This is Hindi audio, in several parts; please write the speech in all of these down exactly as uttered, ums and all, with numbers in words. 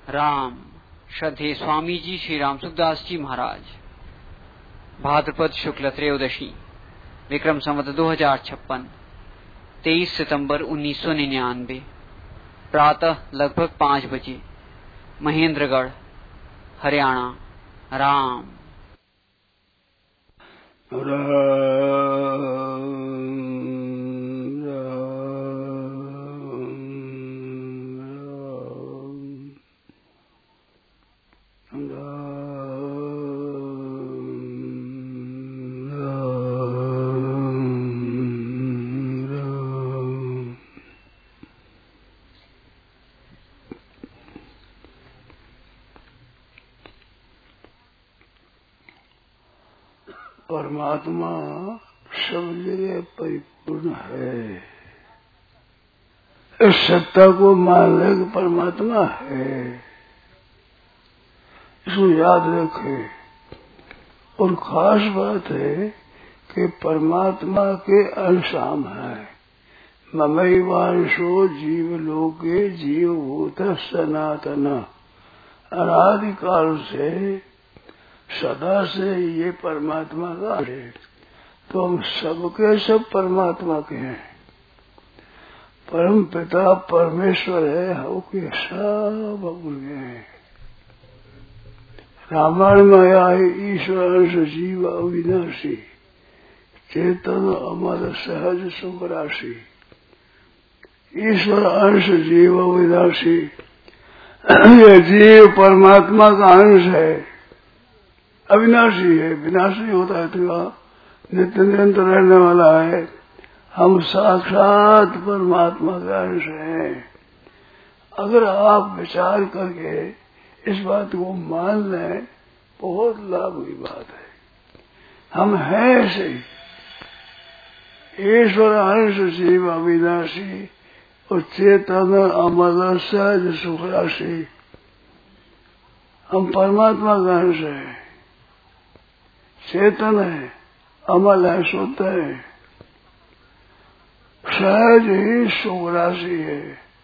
राम। श्रद्धेय स्वामी जी श्री राम सुखदास जी महाराज। भाद्रपद शुक्ल त्रयोदशी, विक्रम संवत दो हजार छप्पन, तेईस सितंबर उन्नीस सौ निन्यानवे, प्रातः लगभग पांच बजे, महेंद्रगढ़, हरियाणा। राम परमात्मा सब जगह परिपूर्ण है। इस सत्ता को मान ले कि परमात्मा है, इसको याद रखे। और खास बात है कि परमात्मा के अंश हम है। ममैवांशो जीवलोके जीवभूत सनातन। अनादिकाल से सदा से ये परमात्मा का है, तो हम सबके सब परमात्मा के हैं। परम पिता परमेश्वर है, हम के सब उनके हैं। रामायण में आया है, ईश्वर अंश जीव अविनाशी, चेतन अमर सहज सुख राशि। ईश्वर अंश जीव अविनाशी, ये जीव परमात्मा का अंश है, अविनाशी है। विनाशी होता है तो नित्य निरंतर रहने वाला है। हम साक्षात परमात्मा का अंश हैं। अगर आप विचार करके इस बात को मान लें, बहुत लाभ की बात है। हम हैं ऐसे, ईश्वर अंश जीव अविनाशी और चेतन अमर सहज सुख राशि। हम परमात्मा का अंश है, चेतन है, अमल है, शुद्ध है, सहज ही सुख राशि है।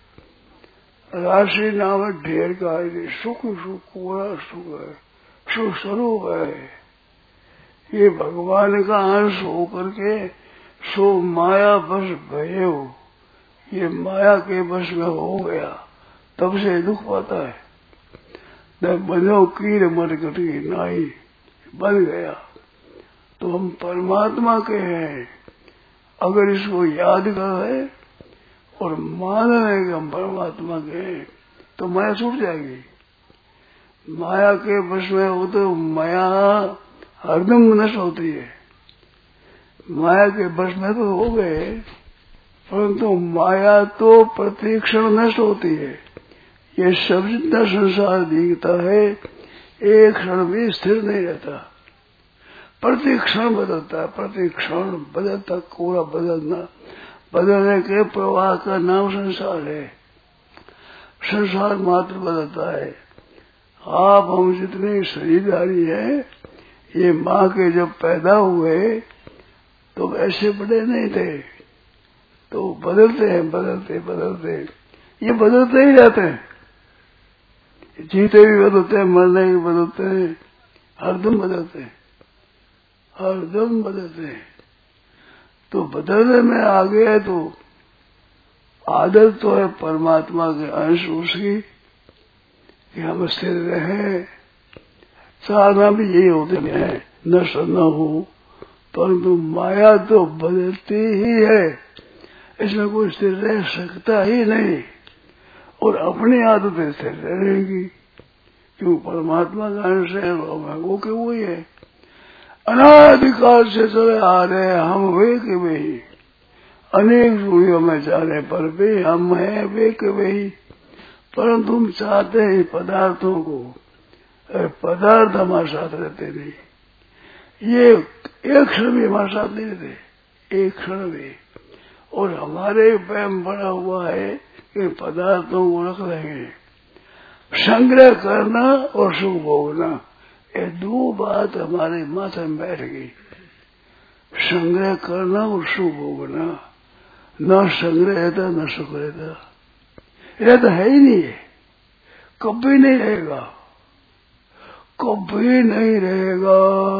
राशि नाम है ढेर का, सुख सुख पूरा सुख है, सुख स्वरूप है। ये भगवान का अंश होकर के सो माया बस भये हो, ये माया के बस में हो गया, तब से दुख पाता है। न बनो कीर मर कटी नाई, बन गया। तो हम परमात्मा के हैं। अगर इसको याद करे और मान लें कि हम परमात्मा के हैं, तो माया छूट जाएगी। माया के बस में हो तो माया हरदम नष्ट होती है। माया के बस में तो हो गए, परंतु माया तो प्रतिक्षण नष्ट होती है। ये सब जितना संसार दिखता है, एक क्षण भी स्थिर नहीं रहता, प्रति क्षण बदलता है। प्रति क्षण बदलता, पूरा बदलना, बदलने के प्रवाह का नाम संसार है। संसार मात्र बदलता है। आप हम जितने शरीरधारी हैं, ये माँ के जब पैदा हुए तो ऐसे बड़े नहीं थे, तो बदलते हैं, बदलते बदलते ये बदलते ही रहते हैं। जीते भी बदलते हैं, मरने भी बदलते हैं, हरदम बदलते हैं, हरदम बदलते हैं। तो बदलने में आ गए तो आदत तो है परमात्मा के अंश उसकी कि हम स्थिर रहे। चाहना भी यही होते हैं, नष्ट न हो, परंतु माया तो बदलती ही है, इसमें कोई स्थिर रह सकता ही नहीं। और अपनी आदतें स्थिर रहेंगी, क्यों परमात्मा का अंश है, वो के वही है। अनादिकाल से चले आ रहे हम वे के वे ही, अनेक रूपों में जाने पर भी हम हैं वे के वे ही। परंतु हम चाहते हैं पदार्थों को, पदार्थ हमारे साथ रहते नहीं। ये एक क्षण भी हमारे साथ नहीं रहते, एक क्षण भी। और हमारे वहम बड़ा हुआ है कि पदार्थों को रख लेंगे। संग्रह करना और सुख भोगना, ये दो बात हमारे माथे में बैठ गई। संग्रह करना और सुख भोगना, न संग्रह रहता न सुख रहता, रहता है ही नहीं है। कभी नहीं रहेगा, कभी नहीं रहेगा।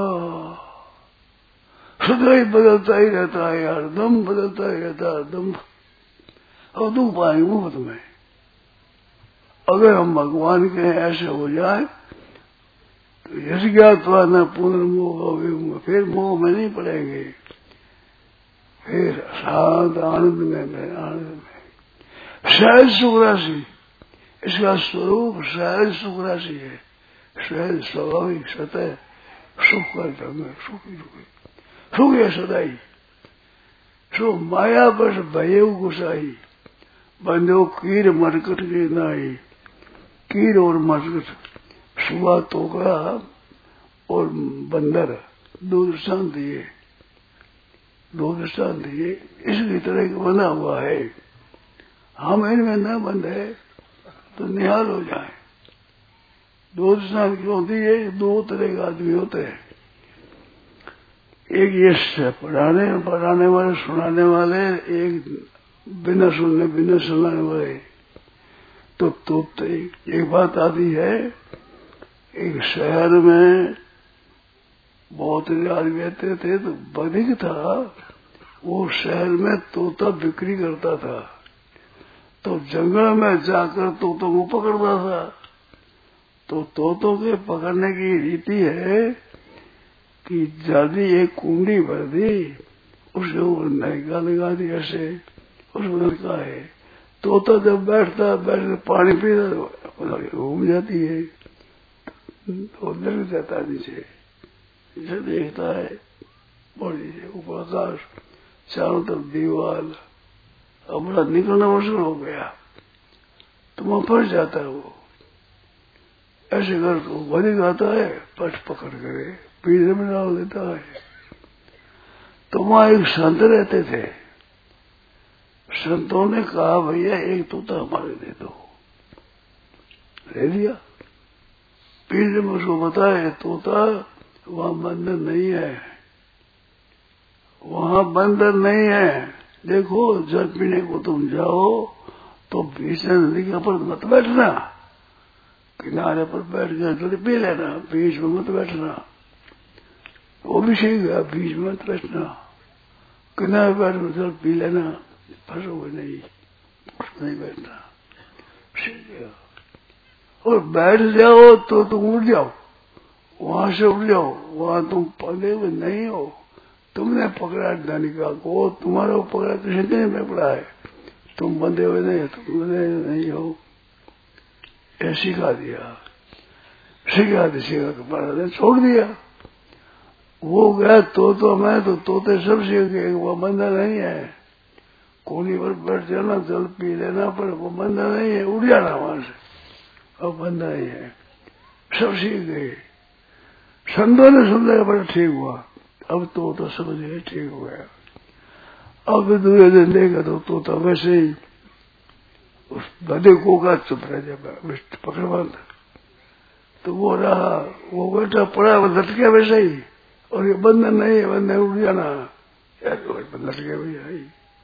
सदा ही बदलता ही रहता है यार, दम बदलता ही रहता है दम। अब दुख पाएंगे मुफ्त में। अगर हम भगवान के ऐसे हो जाए तो यश ज्ञातवा न पुनर्मोह, फिर मोह में नहीं पड़ेंगे, फिर शांत आनंद में, में आनंद में सहज सुख राशि। इसका स्वरूप सहज सुख राशि है, सहज स्वाभाविक सतह सुख का ढंग है, सुख ही सुख सुख है सदाई। सो माया बस भय गुसाई, बंदो कीर मरकट के नाई। कीर और मरकट सुबह तोकड़ा और बंदर दो दृष्टांत दिए, दो दृष्टांत दिए इसकी तरह का बना हुआ है। हम इनमें न बंधे तो निहाल हो जाए। दो दृष्टांत क्यों दिए? दो तरह के आदमी होते हैं, एक ये पढ़ाने पढ़ाने वाले सुनाने वाले, एक बिना सुनने बिना सुनाने वाले। तो तो, तो एक, एक बात आती है, एक शहर में बहुत आदमी रहते थे, तो बधिक था, वो शहर में तोता बिक्री करता था, तो जंगल में जाकर तोतों को पकड़ता था। तो तोतों के पकड़ने की रीति है कि ज्यादा एक कुंडी भर दी, उसके ऊपर नैका लगा दी, ऐसे उसमें का है। तोता जब बैठता बैठ पानी पीता घूम जाती है, तो लग जाता नीचे, इसे देखता है बड़ी ऊपर आकाश, चारों तरफ दीवार, अब बड़ा निकलना मुश्किल हो गया, तो वहां फंस जाता है वो। ऐसे कर तो बड़ी आता है, पट पकड़ करे पीछे में डाल देता है। तो वहां एक संत रहते थे, संतों ने कहा भैया एक तोता हमारे दे दो, ले लिया। पीछे में उसको बताया तोता वहां बंदर नहीं है, वहां बंदर नहीं है, देखो जल पीने को तुम जाओ तो बीच में नदी के ऊपर मत बैठना, किनारे पर बैठ गया जल पी लेना, बीच में मत बैठना। वो भी सीख गया, बीच में मत बैठना, किनारे बैठ जल पी लेना, फंसोगे नहीं, नहीं बैठना, सीख गया। और बैठ जाओ तो तुम उठ जाओ, वहां से उठ जाओ, वहां तुम पकड़े हुए नहीं हो, तुमने पकड़ा धनिका को, तुम्हारा पकड़ा किसी ने में पड़ा है, तुम बंधे हुए नहीं, तुम बंधे नहीं हो, ये सिखा दिया। सिखा दी सिखा के महाराज छोड़ दिया। वो गया तो तो मैं तो तोते सब सीख गए, वो बंधा नहीं है, कोनी पर बैठ जाना, जल पी लेना, पर वो बंधा नहीं है, उड़ जाना वहां से, अब बंधा नहीं है, सब सीख गए। संतों ने समझा बड़ा ठीक हुआ, अब तो तो समझ गए ठीक हो गया। अब दूसरे दिन देखा तो तोता वैसे ही उस बदे को का चुप रह जाए, पकड़वा तो वो रहा, वो बैठा पड़ा, वो लटके वैसे ही, और ये बंधन नहीं है, बंधन उड़ जाना, लटके भी आई।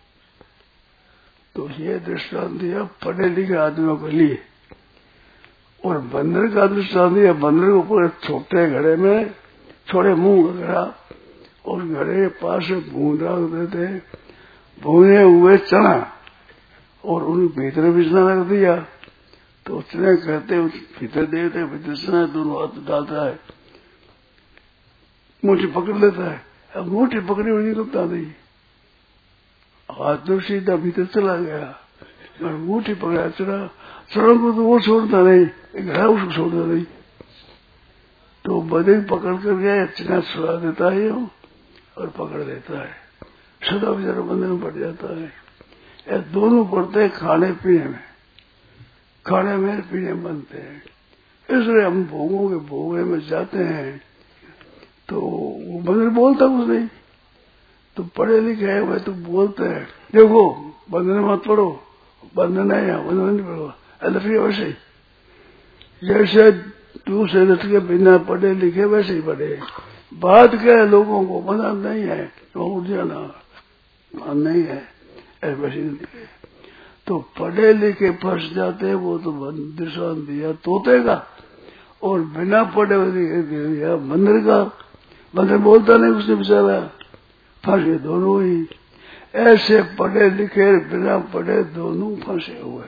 तो ये दृष्टांत दिया पढ़े लिखे आदमियों के लिए। और बंदर का दृष्टांत दिया, बंदर को पूरे छोटे घड़े में छोटे मुंह घड़ा, और घड़े के पास भून रख देते, भूने हुए चना, और उन्हें भीतर बिछना रख दिया, तो चने कहते भीतर देते, भीतर चना, दोनों हाथ डालता है, मुट्ठी पकड़ लेता है। अब मुट्ठी पकड़ी हुई निकलता नहीं, हाथ तो सीधा भीतर चला गया, और मुट्ठी पकड़ा चढ़ा, चढ़ा को तो वो छोड़ता नहीं, घड़ा उसको छोड़ता नहीं, तो बदे पकड़ कर गया, चना छुड़ा देता है और पकड़ लेता है, सदा बेचारा बंधन में पड़ जाता है। ये दोनों पड़ते हैं खाने पीने में, खाने में पीने में बनते हैं। इसलिए हम भोगों के भोगे में जाते हैं तो वो बंधन बोलता कुछ नहीं, तो पढ़े लिखे है वह तो बोलते हैं, देखो बंधन मत पढ़ो, बंधन है यहाँ, बंधन नहीं पढ़ो, लटके वैसे ही, जैसे दूसरे लटके बिना पढ़े लिखे वैसे ही पढ़े। बात क्या है, लोगों को बंधन नहीं है तो उठ जाना नहीं है, ऐसे तो पढ़े लिखे फंस जाते वो तो दिशा दिया तोते का, और बिना पढ़े दिया बंदर का। बंदर बोलता नहीं उसने बेचारा, फंसे दोनों ही। ऐसे पढ़े लिखे बिना पढ़े दोनों फंसे हुए।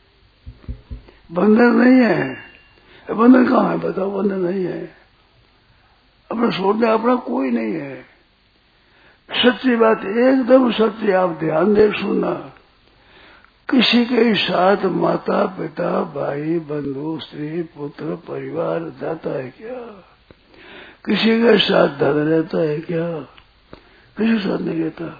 बंदर नहीं है। बंदर कहाँ है बताओ? बंदर नहीं है। अपना छोड़ने अपना कोई नहीं है। सच्ची बात एकदम सच्ची, आप ध्यान दे सुनना। किसी के साथ माता पिता भाई बंधु स्त्री पुत्र परिवार जाता है क्या? किसी के साथ धन रहता है क्या? किसी के साथ नहीं रहता।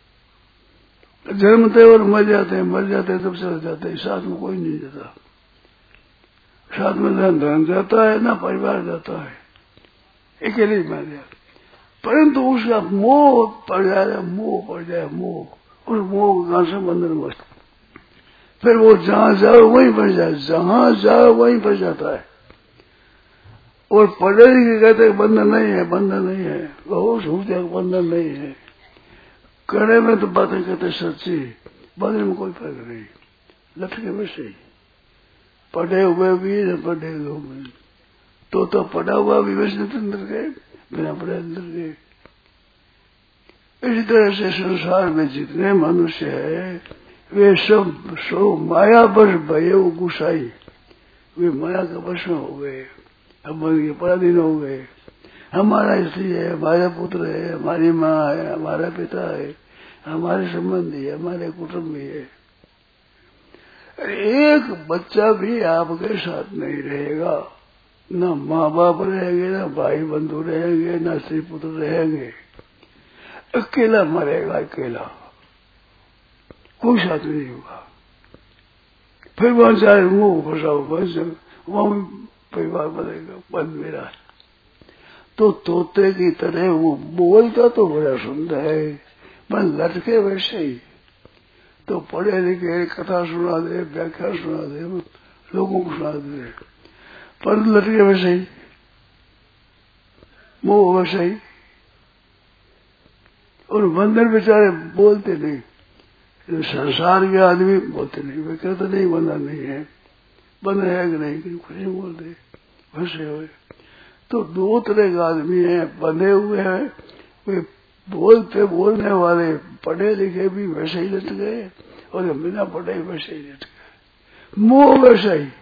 जन्मते और मर जाते हैं, मर जाते हैं तब चले जाते हैं, साथ में कोई नहीं जाता। साथ में धन धन जाता है ना परिवार जाता है, अकेले ही मर जाता। परंतु उसका मोह पड़ जाए, मोह पड़ जाए, मोह, उस मोह का से बंधन मस्त, फिर वो जहां जाओ वहीं फंस जाए, जहां जाओ वहीं फंस जाता है। और पढ़े लिखे कहते बंधन नहीं है, बंधन नहीं है, बहुत सोचते बंधन नहीं है। करने में तो बातें कहते सच्ची, बंधन में कोई फर्क नहीं, लटके में सही। पढ़े हुए भी न पढ़े हुए भी, तो तो पढ़ा हुआ भी वैसे अंदर गए, बिना पढ़े अंदर गए। इसी तरह से संसार में जितने मनुष्य है वे सब सो माया बस भये गुसाई, वे माया का वश में हो गए। हम उनके पराधीन हो गए। हमारा स्त्री है, हमारे पुत्र है, हमारी माँ है, हमारा पिता है, हमारे संबंधी है, हमारे कुटुंबी है। एक बच्चा भी आपके साथ नहीं रहेगा, न माँ बाप रहेंगे, न भाई बंधु रहेंगे, न स्त्री पुत्र रहेंगे। अकेला मरेगा, अकेला, कोई साथ नहीं होगा। फिर वहां चाहे मुंह फंसाओ बस, वहां परिवार बनेगा, बन मेरा। तो तोते की तरह वो बोलता तो बड़ा सुंदर है, पर लटके वैसे ही। तो पढ़े लिखे कथा सुना दे, व्याख्या सुना दे, लोगों को सुना दे, पर लटके वैसे ही, मोह वैसे ही। और बंदर बेचारे बोलते नहीं, संसार के आदमी बोलते नहीं, वे कहते नहीं बंधन नहीं है, बंधन है कि नहीं, कुछ नहीं बोलते, फंसे हुए। तो दो तरह के आदमी हैं, बंधे हुए हैं, वे बोलते बोलने वाले पढ़े लिखे भी वैसे ही लट गए, और बिना पढ़े वैसे ही लट गए। मोह वैसा ही।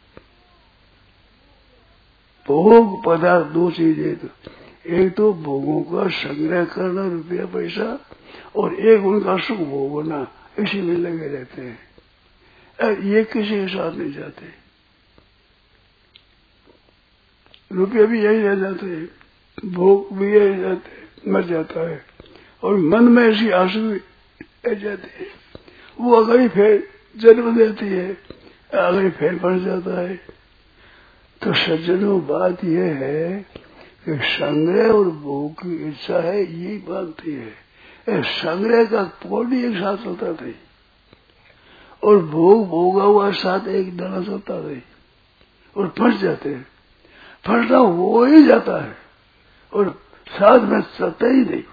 भोग पदार्थ दो चीजें, तो एक तो भोगों का संग्रह करना रुपया पैसा, और एक उनका सुख भोगना, इसी में लगे रहते हैं। ये किसी के साथ नहीं जाते। रुपये भी यही रह जाते हैं, भोग भी यही जाते, मर जाता है, और मन में ऐसी आंसू रह जाते हैं। वो अगर ही फिर जन्म देती है, अगर ही फिर बढ़ जाता है। तो सज्जनों बात यह है कि संग्रह और भोग की इच्छा है, यही बांधती है। संग्रह का पौड़ी एक साथ चलता था, और भोग भोगा हुआ साथ एक दाना चलता था, और फंस जाते हैं। फंसना हो ही जाता है, और साथ में चलता ही नहीं।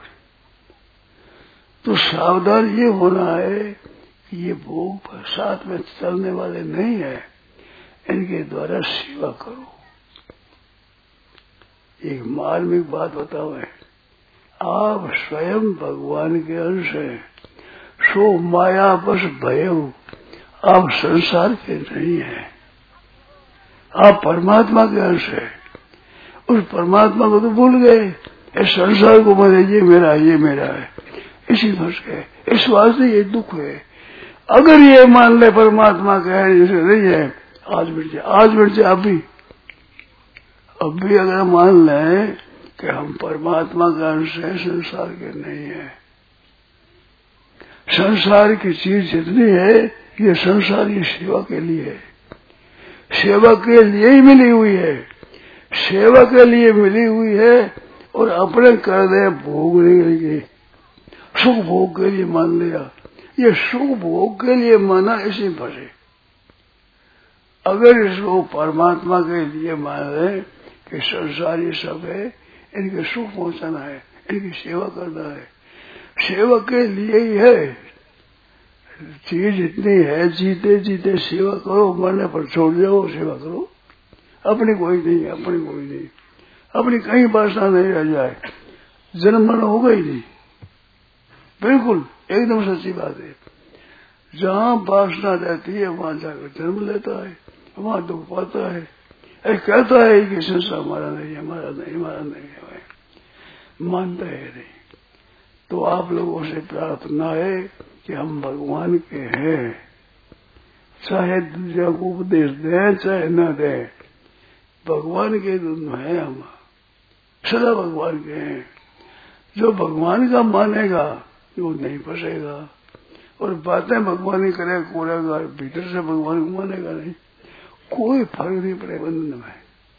तो सावधान ये होना है कि ये भोग साथ में चलने वाले नहीं है, इनके द्वारा सेवा करो। एक मार्मिक बात बताओ है, आप स्वयं भगवान के अंश हैं, सो माया बस भयऊ, आप संसार के नहीं हैं, आप परमात्मा के अंश है। उस परमात्मा को तो भूल गए, इस संसार को बोले ये मेरा ये मेरा है, इसी फंस गए। इस वास्ते ये दुख है। अगर ये मान ले परमात्मा का है, जैसे नहीं है, आज मिट जाए, आज मिट जाए, अभी अभी अगर मान लें कि हम परमात्मा का अंश है, संसार के नहीं है। संसार की चीज जितनी है ये संसार की सेवा के लिए है, सेवा के लिए ही मिली हुई है, सेवा के लिए मिली हुई है। और अपने कर दे भोगने के लिए, सुख भोग के लिए मान लिया, ये सुख भोग के लिए माना, इसी फंसे। अगर इसको परमात्मा के लिए मान ले कि संसार ये सब है, इनके सुख पहुंचाना है, इनकी सेवा करना है, सेवा के लिए ही है, चीज इतनी है, जीते जीते सेवा करो, मरने पर छोड़ जाओ, सेवा करो। अपनी कोई नहीं, अपनी कोई नहीं, अपनी कहीं वासना नहीं रह जाए, जन्म मरण होगा ही नहीं। बिल्कुल एकदम सच्ची बात है। जहाँ वासना रहती है वहां जाकर जन्म लेता है, वहां दुख पाता है। ऐ कहता है कि संसार हमारा नहीं, हमारा नहीं, हमारा नहीं है, मानता है नहीं। तो आप लोगों से प्रार्थना है कि हम भगवान के हैं, चाहे दूसरा को उपदेश दें चाहे न दें, भगवान के दोनों है, हम सदा भगवान के हैं। जो भगवान का मानेगा वो नहीं फंसेगा, और बातें भगवान ही करे करेगा, भीतर से भगवान को मानेगा नहीं, कोई फर्क नहीं पड़े बंधन में।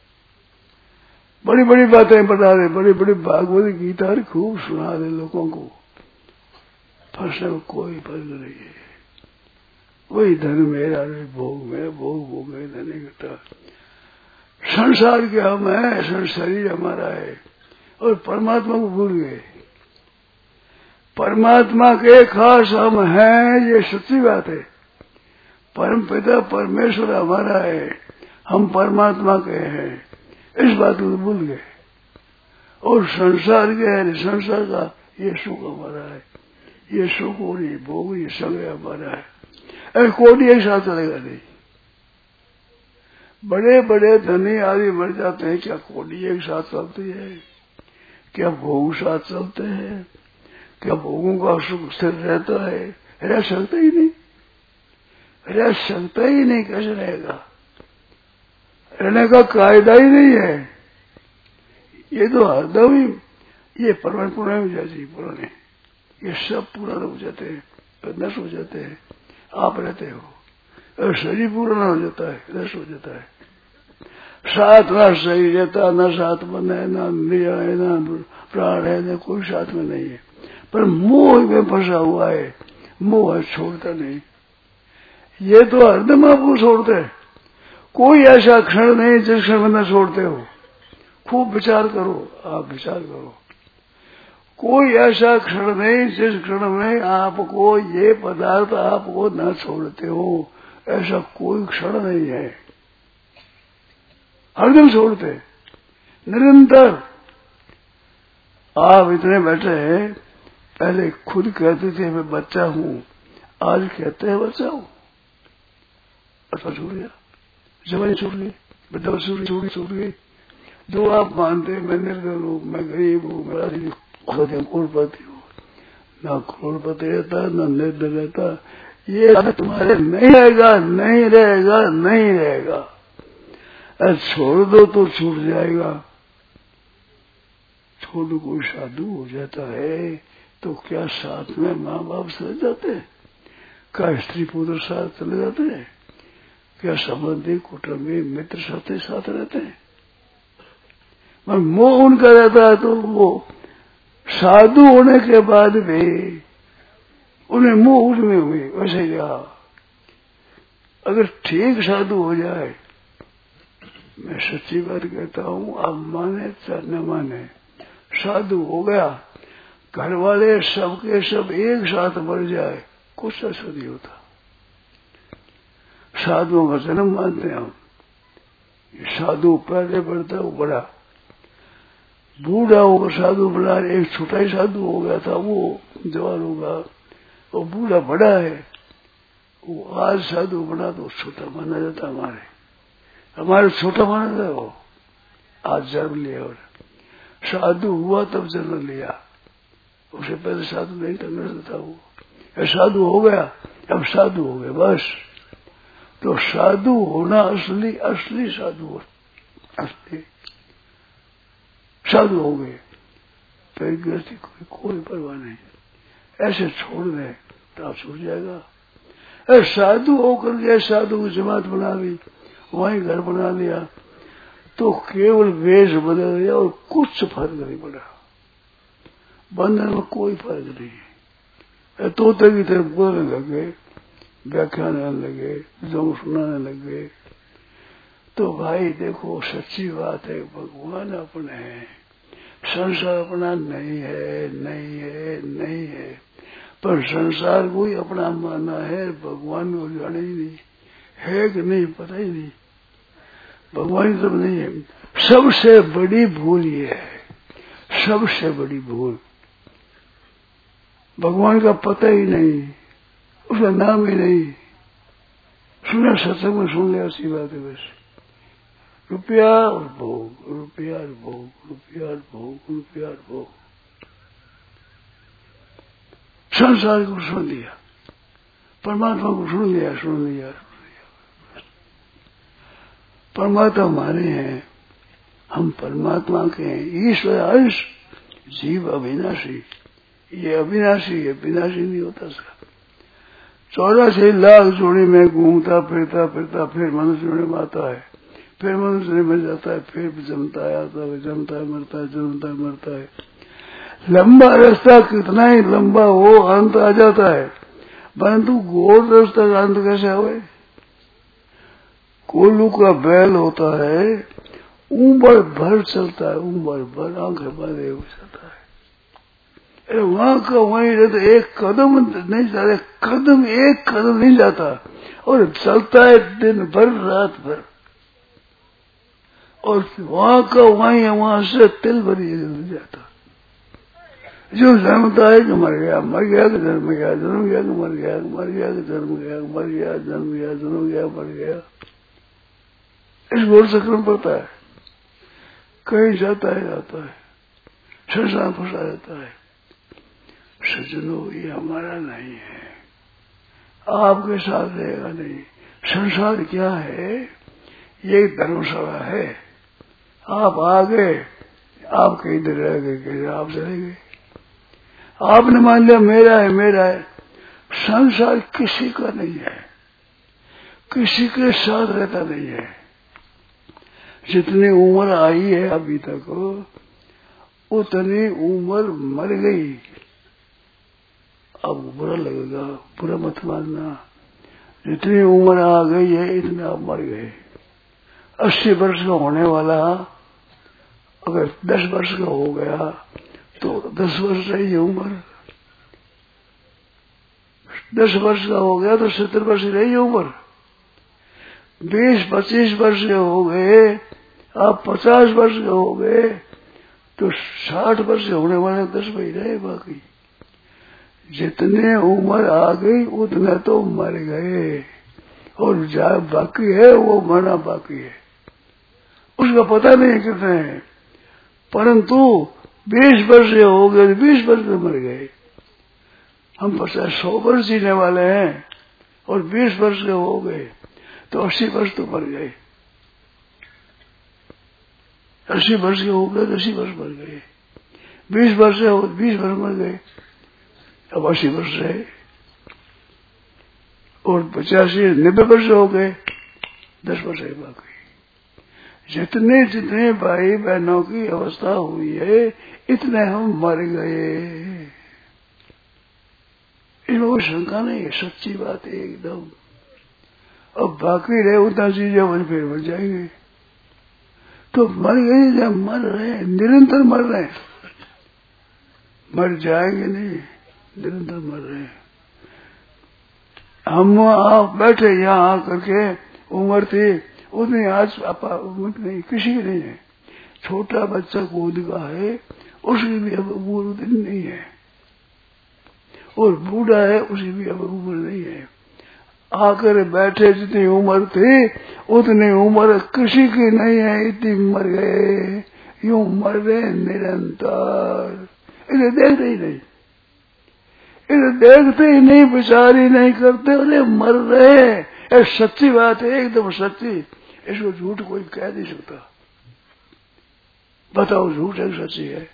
बड़ी बड़ी बातें बता दे, बड़ी बड़ी भागवत गीता खूब सुना दे लोगों को, फंसने में कोई फर्क नहीं है। वही धन मेरा, भोग मेरा, भोग भोग धन नहीं करता। संसार के हम है, शरीर हमारा है, और परमात्मा को भूल गए। परमात्मा के खास हम हैं, ये सच्ची बात है। परम पिता परमेश्वर हमारा है, हम परमात्मा के हैं, इस बात को भूल गए। और संसार के है, संसार का ये सुख हमारा है, ये सुख और ये भोग ये संग हमारा है। अरे कोई एक साथ चलेगा नहीं। बड़े बड़े धनी आदि मर जाते हैं, क्या कोडी एक साथ चलती है? क्या भोग साथ चलते हैं? क्या भोगों का सुख स्थिर रहता है? रह सकता ही नहीं, रह सकता ही नहीं। कैसे रहेगा? रहने का कायदा ही नहीं है। ये तो हरदम ही ये परमाण पुराण हो जाती है, पुराने ये सब पुराने हो जाते हैं, नष्ट हो जाते हैं। आप रहते हो और शरीर पुराना हो जाता है, नष्ट हो जाता है। साथ ना शरीर रहता, न साथ मन है, न इंद्रिया है, न प्राण है, न कोई साथ में नहीं है। पर मोह में फंसा हुआ है, मोह छोड़ता नहीं। ये तो हरदम आपको छोड़ते हैं। कोई ऐसा क्षण नहीं जिस क्षण में न छोड़ते हो। खूब विचार करो, आप विचार करो। कोई ऐसा क्षण नहीं जिस क्षण में आपको ये पदार्थ आपको न छोड़ते हो, ऐसा कोई क्षण नहीं है। हरदम छोड़ते, निरंतर। आप इतने बैठे हैं, पहले खुद कहते थे मैं बच्चा हूं, आज कहते हैं बच्चा हूं। बच्चा छूट गया, जवानी छूट गई, बच्चा छूट छूट गई। जो आप मानते मैं निर्धन हूं, मैं गरीब हूं, मेरा करोड़पति हूं, न करोड़पति रहता न निर्धन रहता, ये तुम्हारे नहीं रहेगा, नहीं रहेगा, नहीं रहेगा। अरे छोड़ दो तो छूट जाएगा। छोड़ दो, कोई साधु हो जाता है तो क्या साथ में माँ बाप चले जाते हैं? क्या स्त्री पुत्र साथ चले जाते हैं? क्या संबंधी कुटुंबी मित्र साथ साथ रहते हैं? पर मोह उनका रहता है तो वो साधु होने के बाद भी उन्हें मोह उनमें हुई, वैसे ही रहा। अगर ठीक साधु हो जाए, मैं सच्ची बात कहता हूं, आप माने चाहे न माने, साधु हो गया, घर वाले सबके सब एक साथ मर जाए, कुछ ऐसा नहीं होता। साधुओं का जन्म मानते हैं हम। साधु पहले बढ़ता वो बड़ा, बूढ़ा होगा साधु बड़ा। एक छोटा ही साधु हो गया था, वो जवान होगा, वो बूढ़ा बड़ा है। वो आज साधु बना तो छोटा माना जाता, हमारे हमारे छोटा माना जाता। वो आज जन्म लिया और साधु हुआ तब जन्म लिया, उसे पहले साधु नहीं करना था। वो साधु हो गया, अब साधु हो गए बस। तो साधु होना असली असली साधु, असली साधु हो गए, फिर गृहस्थी कोई कोई परवाह नहीं। ऐसे छोड़ दे तो आप छूट जाएगा। अरे साधु होकर के साधु की जमात बना ली, वहीं घर बना लिया, तो केवल वेश बदल गया और कुछ फर्क नहीं पड़ा। बंधन में कोई फर्क नहीं है। तोते की तरफ बोलने लगे, व्याख्यान करने लगे, जो सुनाने लगे, तो भाई देखो सच्ची बात है, भगवान अपने है, संसार अपना नहीं है, नहीं है, नहीं है। पर संसार को ही अपना माना है, भगवान को जाने ही नहीं है कि नहीं, पता ही नहीं। भगवान सब नहीं है। सबसे बड़ी भूल ये है, सबसे बड़ी भूल भगवान का पता ही नहीं, उसका नाम ही नहीं। सुना सत्संग में सुन लिया, ऐसी बात है बस। रुपया और भोग, रुपया और भोग, रुपया और भोग, रुपया और भोग। संसार को सुन लिया, परमात्मा को सुन लिया, सुन लिया, सुन लिया। परमात्मा हमारे हैं, हम परमात्मा के हैं। ईश्वर अंश, जीव अविनाशी। ये अविनाशी है, विनाशी नहीं होता इसका। चौरासी लाख जोड़ी में घूमता फिरता फिरता फिर मनुष्य में आता है, फिर मनुष्य में जाता है, फिर जमता है, आता है, जमता है, मरता है, जमता है, मरता है। लंबा रास्ता कितना ही लंबा हो, अंत आ जाता है, परंतु गोल रास्ता का अंत कैसे हुए? कोल्लू का बैल होता है, उम्र भर चलता है, उम्र भर आंखें बंदे हो जाता है। अरे वहां का वहीं रहता, एक कदम नहीं जाता, कदम एक कदम नहीं जाता, और चलता है दिन भर रात भर, और वहां का वहीं वहां से तिल भरी नहीं जाता। जो जन्मता है कि मर गया, मर गया कि जन्म गया, जन्म गया कि मर गया, मर गया कि जन्म गया, मर गया, जन्म गया, जन्म गया, मर गया। इस गोल चक्र में पड़ता है, कहीं जाता है जाता है, संसार फंसा रहता है। सज्जनों, ये हमारा नहीं है, आपके साथ रहेगा नहीं। संसार क्या है? ये धर्मशाला है। आप आ गए, आप कहीं इधर रह गए, कहीं आप चले गए। आपने मान लिया मेरा है, मेरा है। संसार किसी का नहीं है, किसी के साथ रहता नहीं है। जितनी उम्र आई है अभी तक, उतनी उम्र मर गई। अब बुरा लगेगा, बुरा मत मानना। जितनी उम्र आ गई है, इतने आप मर गए। अस्सी वर्ष का होने वाला अगर दस वर्ष का हो गया तो दस वर्ष रही उम्र, दस वर्ष का हो गया तो सत्तर वर्ष रही उम्र, बीस पच्चीस वर्ष के हो गए, आप पचास वर्ष के हो गए तो साठ वर्ष होने वाले दस वही रहे बाकी। जितने उम्र आ गई उतने तो मर गए, और जा बाकी है वो मरना बाकी है, उसका पता नहीं कितने हैं। परंतु बीस वर्ष हो गए, बीस वर्ष में मर गए। हम पचास सौ वर्ष जीने वाले हैं और बीस वर्ष के हो गए तो अस्सी वर्ष तो मर गए। अस्सी वर्ष के हो गए तो अस्सी वर्ष मर गए। बीस वर्ष हो बीस वर्ष मर गए, अब अस्सी वर्ष रहे। और पचासी नब्बे वर्ष हो गए, दस वर्ष है बाकी। जितने जितने भाई बहनों की अवस्था हुई है, इतने हम मर गए। इसमें कोई शंका नहीं है, सच्ची बात है एकदम। अब बाकी रहे उतना चीजें वन फिर मर जाएंगे, तो मर गए जब मर रहे, निरंतर मर रहे, मर जाएंगे नहीं, निरंतर मर रहे। हम आप बैठे यहाँ आकर के, उम्र थी उतनी, आज पापा उम्र नहीं, किसी की नहीं है। छोटा बच्चा गोद का है, उसकी भी अब उम्र उतनी नहीं है, और बूढ़ा है उसकी भी अब उम्र नहीं है। आकर बैठे जितनी उम्र थी उतनी उम्र किसी की नहीं है, इतनी मर गए। यूं मर रहे निरंतर, इन्हें देखते ही नहीं, इन्हें देखते ही नहीं, विचार ही नहीं करते, अरे मर रहे। ये सच्ची बात है, एकदम सच्ची, इसको झूठ कोई कह नहीं सकता। बताओ झूठ है सच्ची है?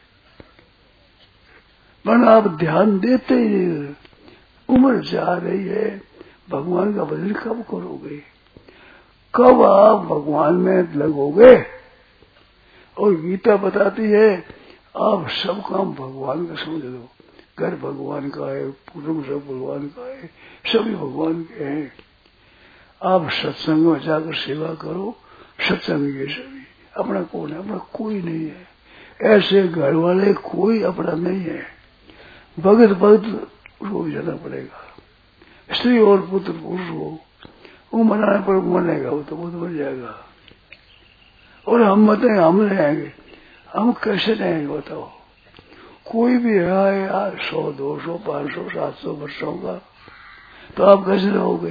पर आप ध्यान देते ही नहीं। उम्र जा रही है, भगवान का भजन कब करोगे? कब आप भगवान में लगोगे? और गीता बताती है आप सब काम भगवान का समझ लो। घर भगवान का है, कुटुंब सब भगवान का है, सभी भगवान के हैं। आप सत्संग में जाकर सेवा करो, सत्संग के सभी। अपना कौन है? अपना कोई नहीं है। ऐसे घर वाले कोई अपना नहीं है। भगत भगत उसको भी जाना पड़ेगा। स्त्री और पुत्र पुरुष हो, वो मनाने पर मरेगा, वो तो वो तो मर जाएगा। और हम मत हम रहेंगे, हम कैसे रहेंगे बताओ? कोई भी है यार सौ दो सौ पांच सौ सात सौ वर्षों का, तो आप कैसे रहोगे?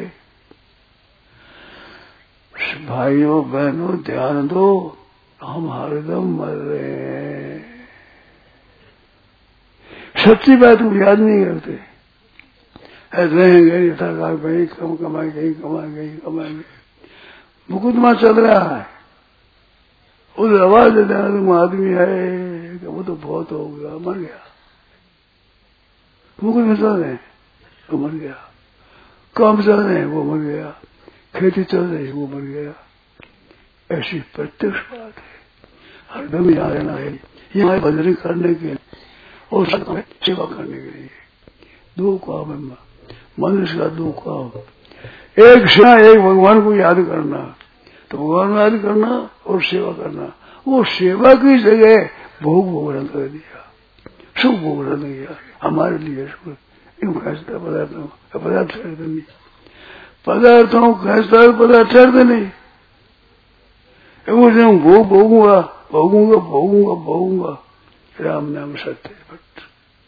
भाइयों बहनों ध्यान दो, हम हरदम मर रहे हैं। सच्ची बात को याद नहीं करते, रहेंगे यथाकार भाई कम कमाएंगे कमाएंगे कमाएंगे। मुकदमा चल रहा है, उस आवाज देना तुम आदमी है कि वो तो बहुत हो गया, मर गया। मुकदमा चल रहे हैं, वो मर गया। काम चल रहे हैं, वो मर गया। खेती चल रही है, वो मर गया। ऐसी प्रत्यक्ष बात है, हरदम यहाँ रहना है, यहाँ भजन करने के लिए और सेवा करने के लिए। दो काम है मनुष्य का, दो काम। एक सेवा, एक भगवान को याद करना, तो भगवान को याद करना और सेवा करना। वो सेवा की जगह भोग भोगना कर दिया, सुख भोगना दिया हमारे लिए। इन फैसला पदार्थों पदार्थ ठहरते नहीं, पदार्थों फैसला पदार्थ ठहरते नहीं। वो भोग भोगूंगा भोगूंगा भोगूंगा भोगूंगा। राम नाम सत्य भक्त,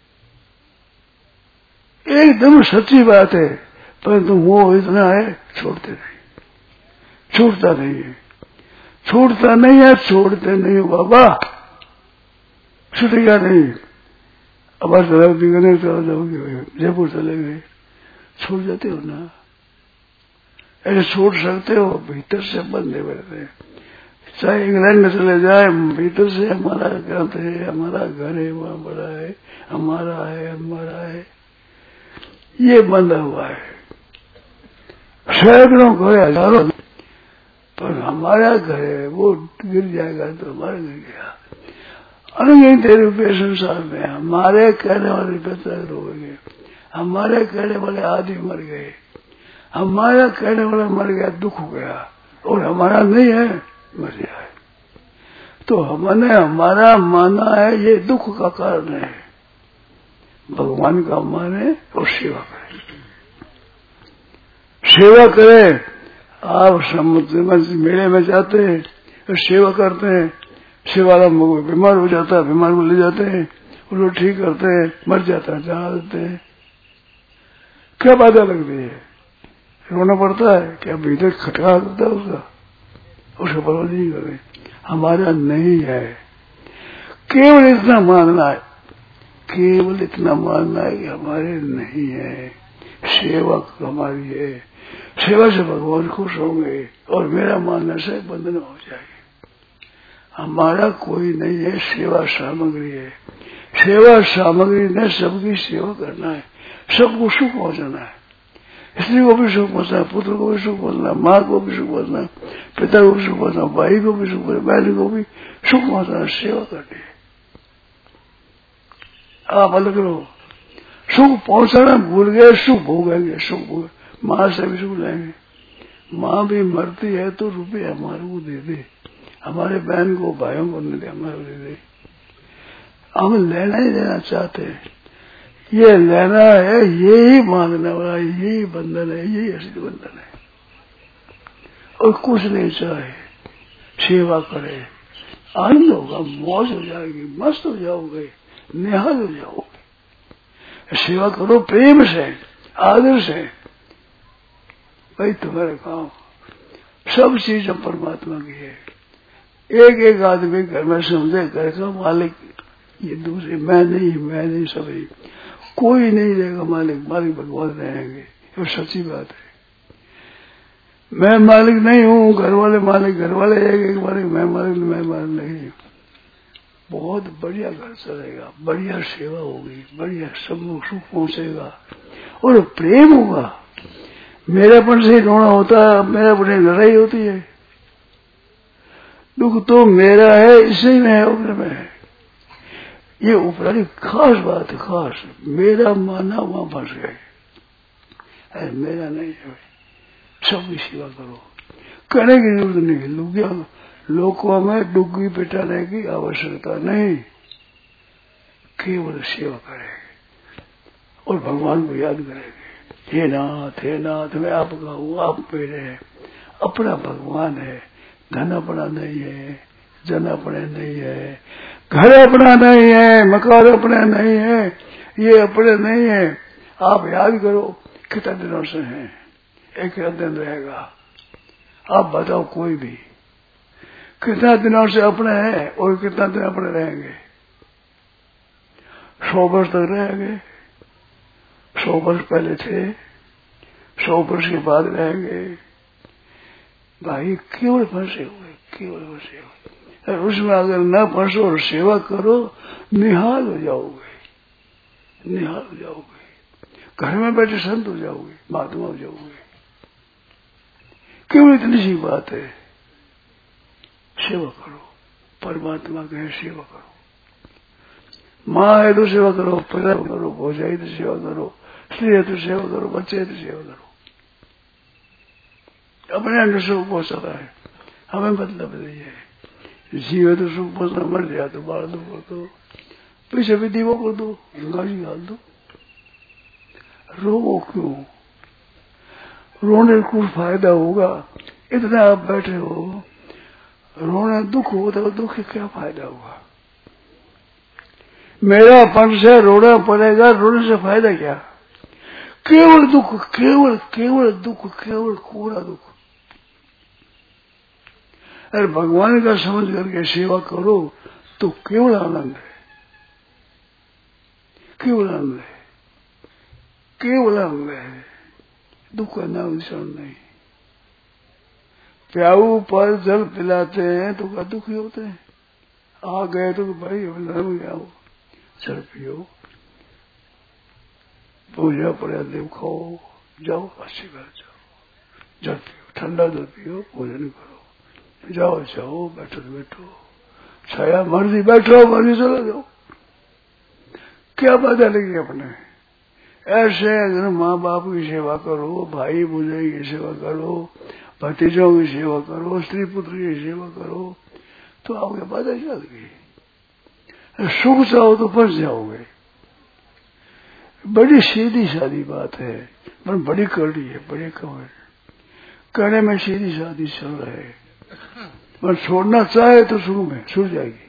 एकदम सच्ची बात है, परंतु मोह इतना है छोड़ते नहीं, छूटता नहीं है, छूटता नहीं है, छोड़ते नहीं हो बाबा, छूटेगा नहीं। अब आज दिखने चला जाओगे, जयपुर चले गए, छूट जाते हो ना? ऐसे छोड़ सकते हो, भीतर से बंधे बैठे। चाहे इंग्लैंड में चले जाए, भीतर से हमारा ग्रंथ है, हमारा घर है, वहां बड़ा है, हमारा है हमारा है, ये बंधा हुआ है। सैकड़ों घर हजारों, पर हमारा घर है, वो गिर जाएगा तो हमारा गिर गया। अनगिनत रुपये संसार में हमारे कहने वाले बेहतर हो गए, हमारे कहने वाले आदमी मर गए, हमारा कहने वाला मर गया, दुख हो गया, और हमारा नहीं है, मर गया है। तो हमने हमारा माना है, ये दुख का कारण है। भगवान का माने और सेवा करें, सेवा करें। आप समुद्र में मेले में जाते हैं तो सेवा करते हैं, सेवा बीमार हो जाता है, बीमार को ले जाते हैं, उसको ठीक करते हैं, मर जाता है, जला देते हैं। क्या बाधा लगती है? रोना पड़ता है क्या? भीतर खटका होता है उसका, उसका परवाह नहीं करे। हमारा नहीं है, केवल इतना मानना है, केवल इतना मानना है कि हमारे नहीं है, सेवा हमारी है। सेवा से भगवान खुश होंगे और मेरा मानने से बंधन हो जाएगी। हमारा कोई नहीं है, सेवा सामग्री है। सेवा सामग्री ने सबकी सेवा करना है, सबको सुख पहुंचाना है। स्त्री को भी सुख पहुंचना, पुत्र को भी सुख पहुंचना, माँ को भी सुख पहुंचना, पिता को भी सुख पहुंचना, भाई को भी सुख पहुंचना, बहन को भी सुख पहुंचना, सेवा करनी है। आप अलग रहो, सुख पहुंचाना भूल गए, सुख भोगेंगे, सुख भोग माँ से भी सुख लेंगे। माँ भी मरती है तो रुपये हमारे को दे दे, हमारे बहन को भाइयों को नहीं दे, हमारे को दे दे। हम लेना ही लेना चाहते हैं, ये लेना है, यही मांगने वाला, यही बंधन है, यही असली बंधन है। और कुछ नहीं चाहे, सेवा करे, आनंद होगा, मौज हो जाएगी, मस्त हो जाओगे, निहाल हो जाओगे। सेवा करो प्रेम से, आदर से, भाई तुम्हारा काम। सब चीज परमात्मा की है। एक एक आदमी घर में समझे घर का मालिक ये दूसरे, मैं नहीं मैं नहीं सभी, कोई नहीं रहेगा मालिक, मालिक भगवान रहेंगे। ये सच्ची बात है। मैं मालिक नहीं हूँ, घर वाले मालिक, घर वाले एक एक मालिक, मैं मालिक मैं मालिक नहीं। बहुत बढ़िया घर चलेगा, बढ़िया सेवा होगी, बढ़िया सब सुख पहुंचेगा और प्रेम होगा। मेरापन से रोना होता है, मेरापन से लड़ाई होती है। दुख तो मेरा है, इसे ही मैं ऊपर में है। ये ऊपरी खास बात है, खास। मेरा माना वहां फंस गए, अरे मेरा नहीं है, सबकी सेवा करो, करने की जरूरत नहीं। लुगिया लोगों में डुग्गी पिटाने की आवश्यकता नहीं, केवल सेवा करें और भगवान को याद करेंगे। हे नाथ, हे नाथ, मैं आपका हूँ, आप मेरे हैं। अपना भगवान है, धन अपना नहीं है, जन अपने नहीं है, घर अपना नहीं है, मकान अपना नहीं है, ये अपने नहीं है। आप याद करो कितने दिनों से हैं, एक दिन रहेगा। आप बताओ कोई भी कितना दिनों से अपने हैं और कितना दिन अपने रहेंगे? सौ वर्ष तक रहेंगे, सौ वर्ष पहले थे, सौ वर्ष के बाद रहेंगे। भाई केवल फंसे हुए, केवल फंसे हुए। उसमें अगर न फंसो और सेवा करो, निहाल हो जाओगे, निहाल हो जाओगे। घर में बैठे संत हो जाओगे, महात्मा हो जाओगे। केवल इतनी सी बात है, सेवा करो, परमात्मा के सेवा करो। माँ है तो सेवा करो, पिता करो, भोजाई तो सेवा करो, स्त्री है तो सेवा करो, बच्चे है तो सेवा करो। अपने अंदर सुख पहुंचता है, हमें मतलब नहीं है। जीवे तो सुख पहुंचना, मर जाए तो बाढ़ दो कर दो, पीछे भी दीवो कर दो, गाड़ी डाल दो। रो क्यों? रोने कुछ फायदा होगा? इतना आप बैठे हो, रोना दुख होता है, दुख क्या फायदा होगा? मेरा पन से रोना पड़ेगा, रोने से फायदा क्या? केवल दुख, केवल केवल दुख, केवल कोरा दुख। अरे भगवान का समझ करके सेवा करो तो केवल आनंद है, केवल आनंद है, केवल आनंद है। दुख का नाम निशान नहीं। प्याऊ पर जल पिलाते हैं तो क्या दुखी होते हैं? आ गए तो भाई नरम जाओ, जल पियो, पूजा पड़ा देव खाओ, जाओ अच्छी बात, जाओ जल पियो, ठंडा जल पियो, भोजन करो, जाओ जाओ, बैठो तो बैठो, छाया मर्जी बैठो, मर्जी चलो जाओ। क्या बात लगी अपने? ऐसे अगर माँ बाप की सेवा करो, भाई बुझाई की सेवा करो, भतीजों की सेवा करो, स्त्री पुत्र की सेवा करो, तो आपके बाधा चल गई। सुख चाहो तो फंस जाओगे। बड़ी सीधी सादी बात है, पर बड़ी कड़ी है, बड़ी कवर कहने में सीधी सादी चल रहा है, पर छोड़ना चाहे तो सुख में छूट जाएगी।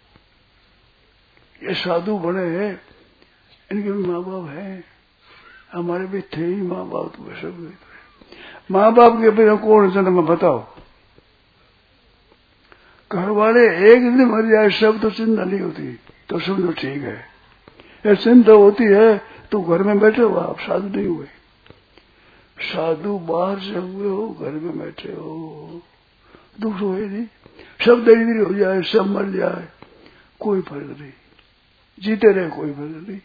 ये साधु बड़े हैं, इनके भी माँ बाप हैं, हमारे भी थे ही माँ बाप, तो वैसे भी माँ बाप के बिना कौन जन्म में बताओ? घर वाले एक दिन मर जाए सब तो चिंता नहीं होती, तो समझो ठीक है। ये चिंता होती है तो घर में बैठे हो, आप साधु नहीं हुए। साधु बाहर से हुए हो, घर में बैठे हो, दुख तो है नहीं। सब दरिद्र हो जाए, सब मर जाए, कोई फर्क नहीं, जीते रहे कोई फर्क नहीं।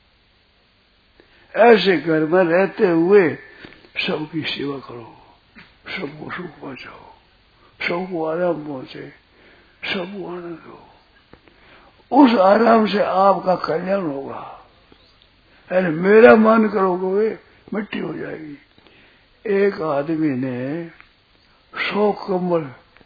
ऐसे घर में रहते हुए सबकी सेवा करो, सबको सुख पहुंचाओ, सबको आराम पहुंचे, सबको आनंद हो। उस आराम से आपका कल्याण होगा। अरे मेरा मन करोगे मिट्टी हो जाएगी। एक आदमी ने सौ कम्बल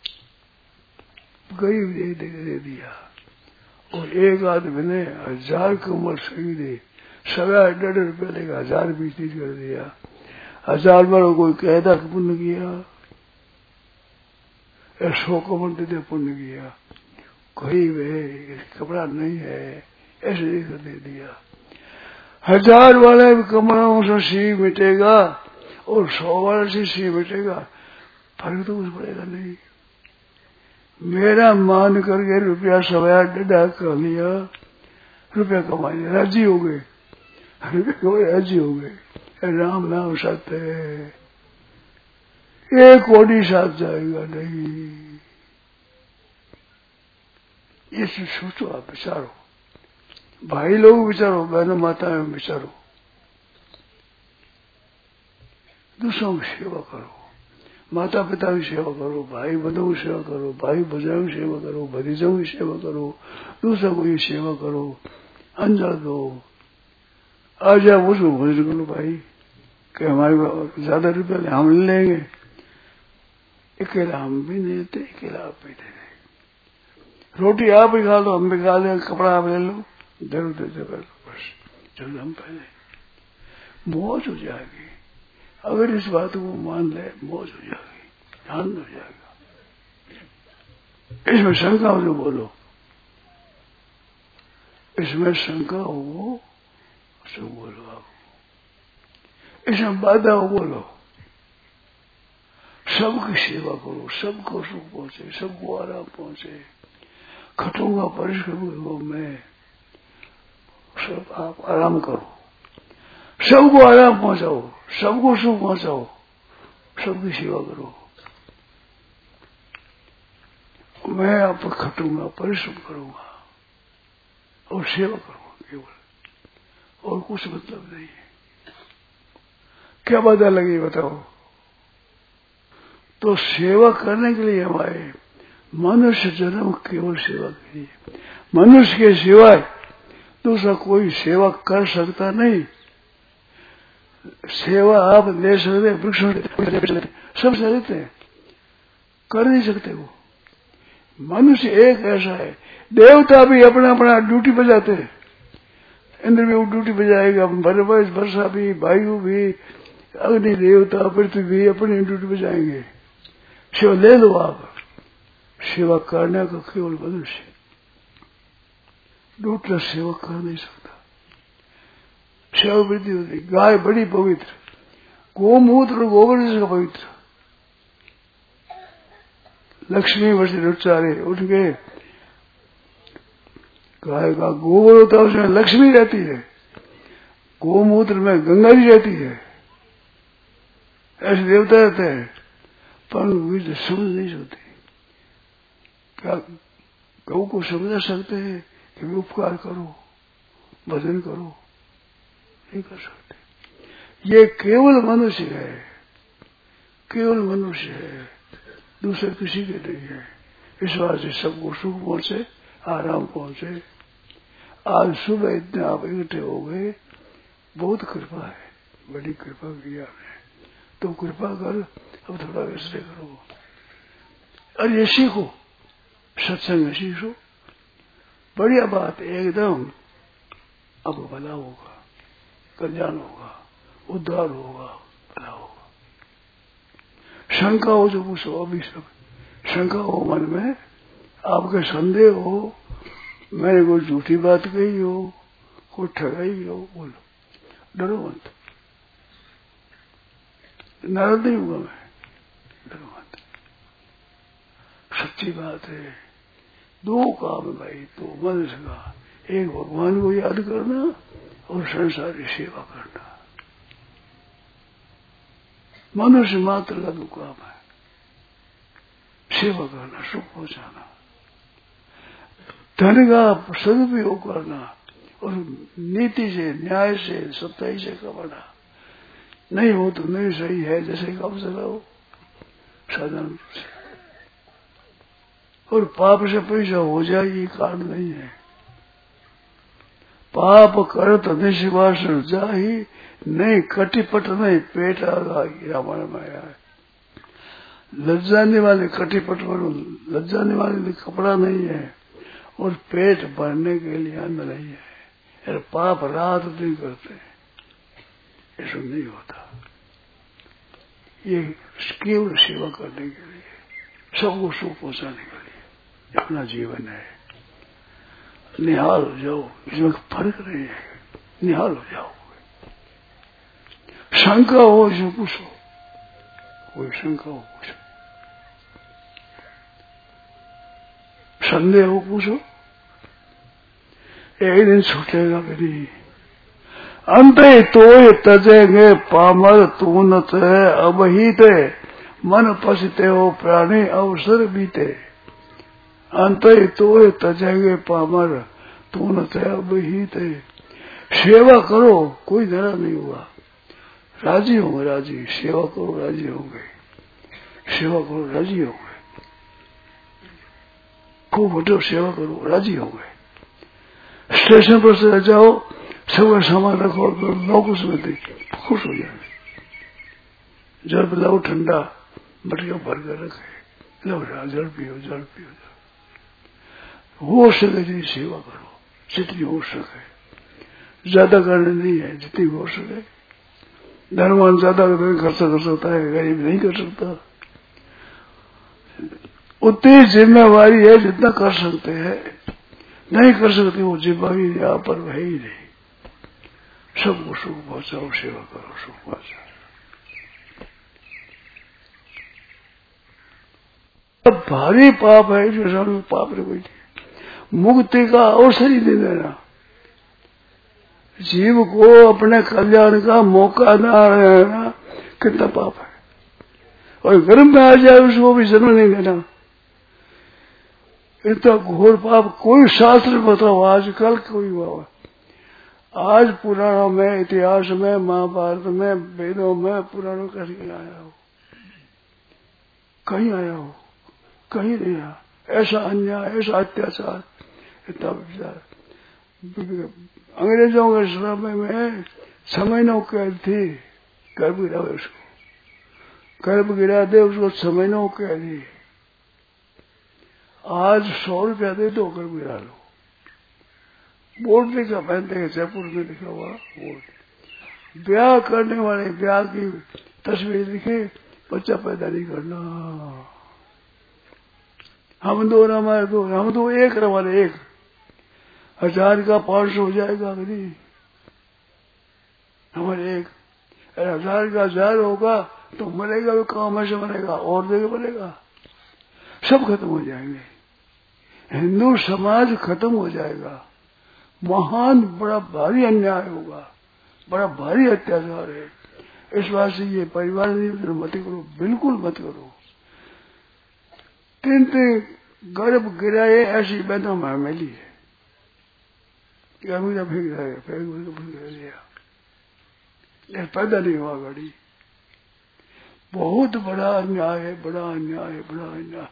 गरीब दे, दे, दे दिया, और एक आदमी ने हजार कम्बल सही दे, सवा डेढ़ रुपये लेकर हजार बीस तीस कर दिया। हजार बार कोई कहता कि पुण्य किया, सौ कम्बल दे दे पुण्य किया। गरीब है, कपड़ा नहीं है, ऐसे ही कर दे दिया। हजार वाले कमरों से सी मिटेगा और सौ वाले से सी मिटेगा, फर्क तो कुछ पड़ेगा नहीं। मेरा मान करके रुपया सवाया डडा कर लिया, रुपया कमाए राजी हो गए, रुपया कमाए राजी हो गए। राम नाम सत्य है, एक कोड़ी साथ जाएगा नहीं। ये सोचो, आप विचारो, भाई लोग विचारो, बहनों माताएं विचारो, दूसरों की सेवा करो, माता पिता की सेवा करो, भाई बंधुओं की सेवा करो, भाई भजाओं की सेवा करो, भतीजों की सेवा करो, दूसरों को ये सेवा करो, अंजल दो। आज आप उसको भोजन करो भाई, कि हमारे ज्यादा रुपये हम ले लेंगे, अकेला हम भी नहीं देते, अकेला आप भी दे दें। रोटी आप भी खा लो, हम भी खा लें, कपड़ा आप ले लो, जरूर दे दे बस, चलो हम पहले मौज हो जाएगी। अगर इस बात को मान ले मौज हो जाएगी, आनंद हो जाएगा। इसमें शंका हो जो बोलो, इसमें शंका हो जो बोलो, आप इसमें बाधा हो बोलो। सबकी सेवा करो, सबको सुख पहुंचे, सबको आराम पहुंचे। खटूंगा परिश्रम करो, मैं सब आप आराम करो, सबको आराम पहुंचाओ, सबको सुख पहुंचाओ, सबकी सेवा करो। मैं आप पर खटूंगा, परिश्रम करूंगा और सेवा करूंगा केवल, और कुछ मतलब नहीं है। क्या बाधा लगी बताओ? तो सेवा करने के लिए हम आए। मनुष्य जन्म केवल सेवा के लिए। मनुष्य के सिवाय दूसरा कोई सेवा कर सकता नहीं। सेवा आप ले सकते, वृक्ष सब सकते हैं, कर नहीं सकते वो। मनुष्य एक ऐसा है, देवता भी अपना अपना ड्यूटी बजाते हैं। इंद्र भी वो ड्यूटी बजाएगा, वर्षा भी, वायु भी, अग्नि देवता, पृथ्वी भी अपनी ड्यूटी बजाएंगे। सेवा ले लो आप। सेवा करने का केवल मनुष्य, दूसरा सेवा कर नहीं सकता। सेवा वृद्धि होती। गाय बड़ी पवित्र, गोमूत्र और गोबर जैसा पवित्र। लक्ष्मी वर्ष उच्चारे उठ गए, गाय का गोबर होता है उसमें लक्ष्मी रहती है, गोमूत्र में गंगा जी रहती है। ऐसे देवता रहते हैं, पर उनकी समझ नहीं सकती। क्या गौ को समझा सकते हैं कि भी उपकार करो, भजन करो? नहीं कर सकते। ये केवल मनुष्य है, केवल मनुष्य है, दूसरे किसी के नहीं है। इस बात से सबको सुख पहुंचे, आराम पहुंचे। आज सुबह इतने आप इकट्ठे हो गए, बहुत कृपा है, बड़ी कृपा की आपने। तो कृपा कर अब थोड़ा व्यस्त करो और ये सीखो, सत्संग में सीखो। बढ़िया बात, एकदम अब भला होगा, कल्याण होगा, उद्धार होगा, भला होगा। शंका हो जो पूछो, अभी सब शंका हो मन में, आपके संदेह हो, मैंने कोई झूठी बात कही हो, कोई ठगाई हो, बोलो, डरो मत। नाराज नहीं हुआ मैं, डरो मत। सच्ची बात है। दो काम भाई, दो मनुष्य का, एक भगवान को याद करना और संसारी सेवा करना। मनुष्य मात्र का दो काम है, सेवा करना, सुख पहुंचाना, धन का सदुपयोग करना और नीति से, न्याय से, सच्चाई से कमाना। नहीं हो तो नहीं सही है, जैसे काम चलाओ साधारण से। और पाप से पैसा हो जाए ये कारण नहीं है। पाप करत निशिवास जाही, नहीं कटिपट नहीं पेट आगाही, रामायण में आया है। लज्जाने वाले कटिपट वालों, लज्जाने वाले कपड़ा नहीं है और पेट भरने के लिए अन्न नहीं है। यार पाप रात दिन करते हैं, ऐसा नहीं होता। ये केवल सेवा करने के लिए, सबको सुख पहुंचाने के लिए अपना जीवन है। निहाल हो जाओ, इसमें फर्क नहीं है, निहाल हो जाओ। शंका हो इसमें पूछो, कोई शंका हो पूछो, संदेह हो पूछो, एक दिन छूटेगा भी नहीं। अंत तो तजेंगे पामर तू न अब ही ते, मन पसते हो प्राणी अवसर बीते। अंत तो तजेंगे पामर तू न अब ही ते। सेवा करो, कोई नाराज नहीं हुआ, राजी होंगे, राजी। सेवा करो, राजी होंगे, सेवा करो, राजी होंगे। खूब हटो, सेवा करो, राजी होंगे। स्टेशन पर से जाओ, सबका सामान रखो, तो लोग उसमें देखे खुश हो जाए। जल पिलाओ ठंडा, मटका भर कर रखे, लो जल पियो, जल पियो, जल। हो सके जितनी सेवा करो, जितनी हो सके, ज्यादा करने नहीं है, जितनी हो सके धनवान ज्यादा खर्च कर सकता है, गरीब नहीं कर सकता। उतनी जिम्मेवारी है जितना कर सकते हैं, नहीं कर सकते वो जिम्मेवारी यहाँ पर है ही नहीं। सबको सुख पहुंचाओ, सेवा करो, सुख पहुंचाओ। अब भारी पाप है जो सामने पाप रे कोई मुक्ति का अवसर ही दे देना, जीव को अपने कल्याण का मौका ना रहना कितना पाप है। और घर में आ जाए उसको भी जन्म नहीं देना, इतना घोर पाप। कोई शास्त्र बताओ आजकल कोई हुआ, आज पुराणों में, इतिहास में, महाभारत में, वेदों में, पुराणों कहीं आया हो, कहीं आया हो, कहीं नहीं आया। ऐसा अन्याय, ऐसा अत्याचार, इतना विचार। अंग्रेजों के समय में छह महीनों कैद थी, गर्भ गिरा उसको, गर्भ गिरा दे उसको छह महीनों कैद थी। आज सौ रुपया दे दो, गर्भ गिरा लो। बोर्ड लिखा, पहनते हैं जयपुर में लिखा हुआ बोर्ड, ब्याह करने वाले ब्याह की तस्वीर लिखे, बच्चा पैदा नहीं करना। हम दो न हमारे दो, हम दो एक न हमारे एक। हजार का पांच सौ हो जाएगा नहीं, हमारे एक। हजार का हजार होगा तो मरेगा भी काम से मरेगा, और जगह मरेगा, सब खत्म हो जाएंगे। हिंदू समाज खत्म हो जाएगा। महान बड़ा भारी अन्याय होगा, बड़ा भारी अत्याचार है। इस बात से ये परिवार नियोजन मत करो, बिल्कुल मत करो। तीन तीन गर्भ गिराए ऐसी बेदम मिली है, गर्मी फेंक रहे फेंक दिया, पैदा नहीं हुआ गाड़ी। बहुत बड़ा अन्याय है, बड़ा अन्याय है, बड़ा अन्याय।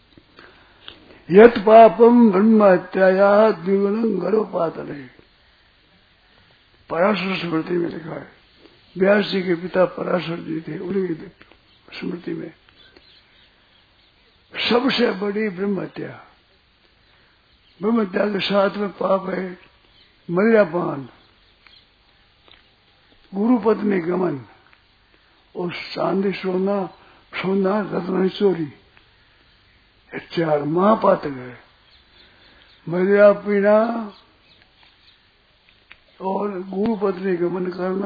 यत पापम ब्रह्म हत्याया द्विगुणं गर्भपातने, पराशर स्मृति में लिखा है। व्यास जी के पिता पराशर जी थे, उनकी स्मृति में सबसे बड़ी ब्रह्म हत्या। ब्रह्म हत्या के साथ में पाप है मदिरापान, गुरु पत्नी गमन और चांदी सोना सोना रत्न चोरी, चार महापातक है। मदिरा पीना और गुरु पत्नी गमन करना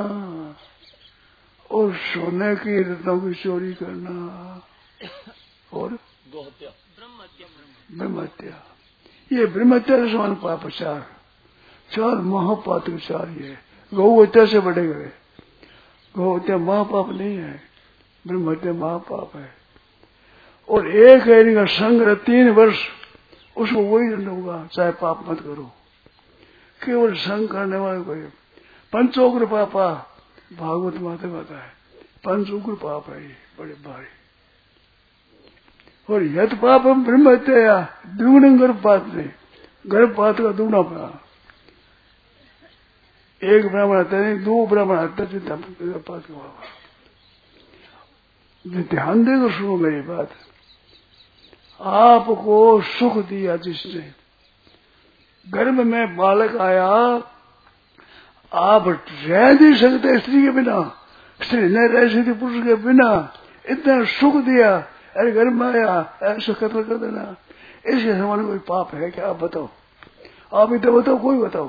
और सोने की रत्नों की चोरी करना और ब्रह्म हत्या। ये ब्रह्म हत्या के समान पाप चार, चार महापातक चार। ये गौ हत्या से बढ़े गए। गौ हत्या महापाप नहीं है, ब्रह्म हत्या महापाप है। और एक है इनका संग्रह तीन वर्ष, उसको वही दंड होगा, चाहे पाप मत करो। केवल संग करने वाले को पंचोग्र पापा, भागवत माता कहता है पंचोग्र पाप है ये, बड़े भारी। और यथ पाप हम ब्रह्म हत्या द्विगुण गर्भपात ने, गर्भपात का दुगुना पाप। एक ब्राह्मण हत्या नहीं, दो ब्राह्मण हत्या चिंता गर्भपात का पाप। ध्यान देकर सुनो मेरी बात। आपको सुख दिया जिसने, गर्भ में बालक आया, आप रह नहीं सकते स्त्री के बिना, स्त्री न रह सकती पुरुष के बिना। इतना सुख दिया, अरे घर में आया ऐसा कत्ल कर देना, इसके समान कोई पाप है क्या? आप बताओ, आप ही तो बताओ, कोई बताओ।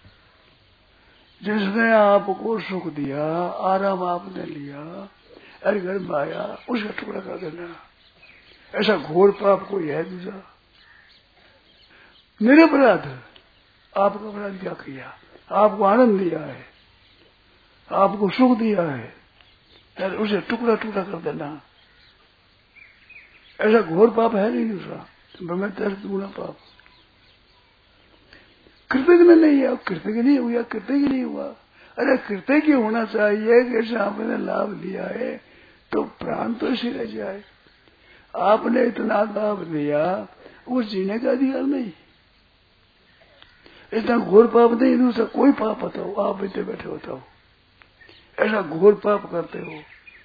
जिसने आपको सुख दिया, आराम आपने लिया, अरे घर में आया उसका टुकड़ा कर देना, ऐसा घोर पाप कोई है दूसरा? निरपराध आपको अपराध क्या किया? आपको आनंद दिया है, आपको सुख दिया है, अरे उसे टुकड़ा टुकड़ा कर देना, ऐसा घोर पाप है नहीं दूसरा। ब्रह्म गुना पाप। कृतज्ञ नहीं है, कृतज्ञ नहीं हुआ, कृतज्ञ नहीं हुआ। अरे कृतज्ञ होना चाहिए कि ऐसा आपने लाभ लिया है तो प्राण तो इसी रह जाए। आपने इतना लाभ दिया, वो जीने का अधिकार नहीं। इतना घोर पाप नहीं दूसरा कोई पाप बताओ, आप इतने बैठे बताओ, ऐसा घोर पाप करते हो।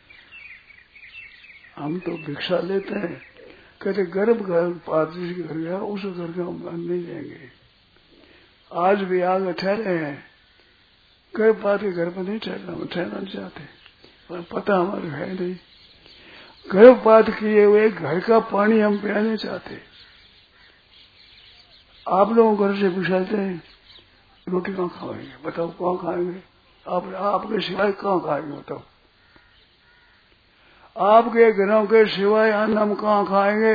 हम तो भिक्षा लेते हैं, कहते गर्भ घर पात जिसके घर गया उस घर का हम नहीं देंगे। आज भी आगे ठहरे हैं, गर्भ पात के घर पर नहीं ठहरना, हम ठहरना चाहते। पर पता हमारे है नहीं। गर्भपात किए हुए घर का पानी हम पीने चाहते। आप लोगों घर से पूछाते हैं रोटी कहाँ खाएंगे, बताओ कहाँ खाएंगे? आप आपके सिवाय कहाँ खाएंगे बताओ? आपके घरों के सिवाय अन्न हम कहाँ खाएंगे?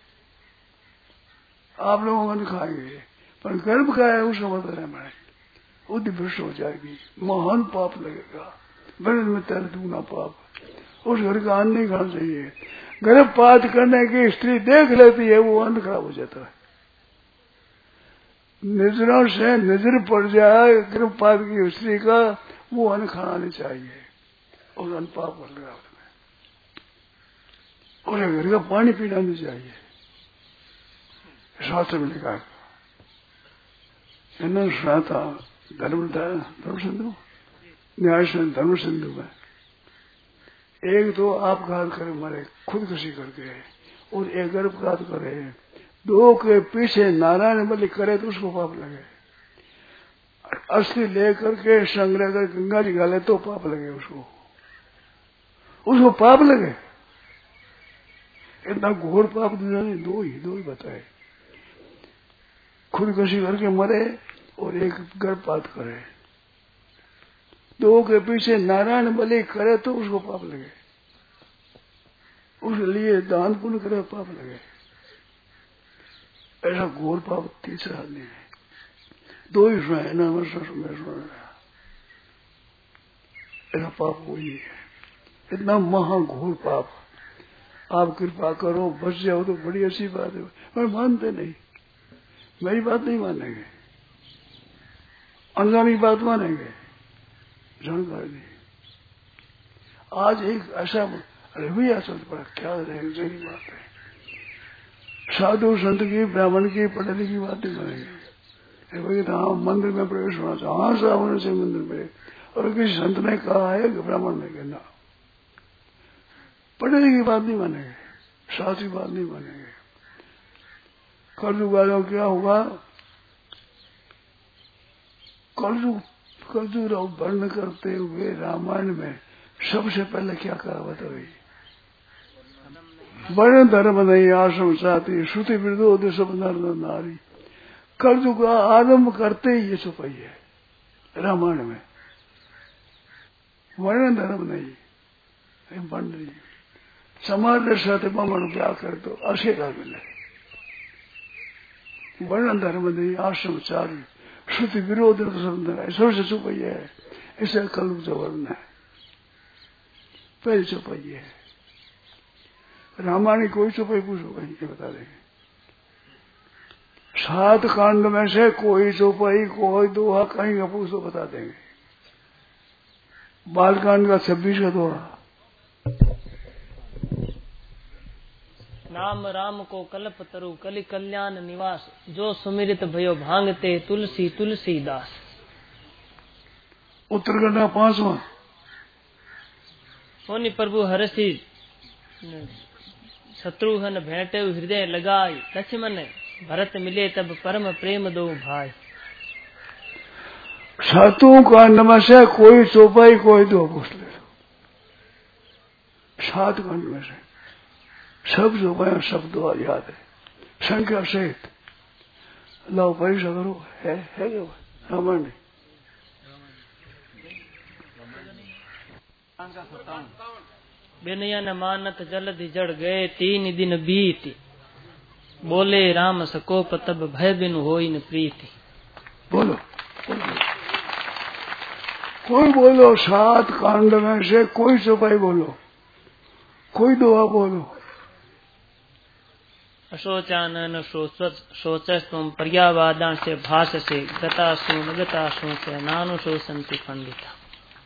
आप लोगों को नहीं खाएंगे। पर गर्भ का है उसको बता रहे मैं बुद्धि भ्रष्ट हो जाएगी, महान पाप लगेगा, बड़े में तेरे दूना पाप। उस घर का अन्न नहीं खाना चाहिए। गर्भपात करने की स्त्री देख लेती है वो अन्न खराब हो जाता है। नजरों से नजर पड़ जाए गर्भपात की स्त्री का, वो अन्न खाना नहीं चाहिए और अन्न पाप कर लगा उसमें। और घर का पानी पीना नहीं चाहिए, शास्त्र में लिखा है। सुना था धर्म धर्म सिंधु न्याय धर्म सिंधु में एक तो आपघात करे मरे खुदकुशी करके, और एक गर्भपात करे, दो के पीछे नारायण बलि करे तो उसको पाप लगे। अस्थि लेकर के संग्रह कर गंगा जी गाले तो पाप लगे उसको, उसको पाप लगे। इतना घोर पाप दुनिया ने दो ही दो ही बताए, खुदकुशी करके मरे और एक गर्भपात करे। दो के पीछे नारायण बलि करे तो उसको पाप लगे, उसके लिए दान पुण्य करे पाप लगे। ऐसा घोर पाप तीसरा नहीं है, दो ही सुना है ना में सुना। ऐसा पाप वही है, इतना महाघोर पाप। आप कृपा करो बच जाओ तो बड़ी अच्छी बात है, पर मानते नहीं, मेरी बात नहीं मानेंगे, अनजानी बात मानेंगे, जानकार नहीं। आज एक ऐसा रवैया चल पड़ा, क्या रहेगी बात है। साधु संत की ब्राह्मण की पढ़ने की बात नहीं मानेंगे। हाँ मंदिर में प्रवेश होना चाहिए, हाँ सावन से मंदिर में, और किसी संत ने कहा है कि ब्राह्मण ने कहना, पढ़ने की बात नहीं मानेंगे, शास्त्री बात नहीं मानेंगे। कलयुग वालों क्या हुआ, कलयुग कलयुग वर्ण करते हुए रामायण में सबसे पहले क्या कहा बताइए? वर्ण धर्म नहीं आश्रम चाहती, श्रुति विरोध सब नर नारी। कलयुग का आरंभ करते ही ये छुपाई है रामायण में। वर्ण धर्म नहीं, वर्ण नहीं, समाज साथ ब्राह्मण क्या कर दो अशेरा मिले। वर्ण धर्म नहीं आश्रम चारी, श्रुति विरोध सबसे छुपाई है। इसे कलयुग जो वर्ण है पहले छुपाई है। रामायण कोई छुपाई पूछो कहीं ये बता देंगे। सात कांड में से कोई छुपाई कोई दोहा कहीं का पूछो बता देंगे। बालकांड का छब्बीस का दोहा, नाम राम को कल्प तरु कलि कल्याण निवास, जो सुमिरित भयो भांगते तुलसी तुलसी दास। उत्तरकांड का पांचवा, सोनी प्रभु हरसी शत्रुघ्न भेंटे हृदय लगाई, लक्ष्मण भरत मिले तब परम प्रेम दो भाई। सातों कांड में से कोई चौपाई कोई दो पूछ ले। सात कांड में से सब चौपाई सब दो याद है संख्या सहित। लो परीक्षा करो, है है क्या रामायण बेनया न मानत जल्द जड़ गए, तीन दिन बीती, बोले राम सकोप तब भय बिन होई न प्रीति। बोलो, बोलो कोई बोलो, सात कांड में से कोई चौपाई बोलो, कोई दुआ बोलो। अशोचानन शोचस तुम पर्यावादान से भाष से, गतासु नगतासु से नानुशोचन्ति पंडिता।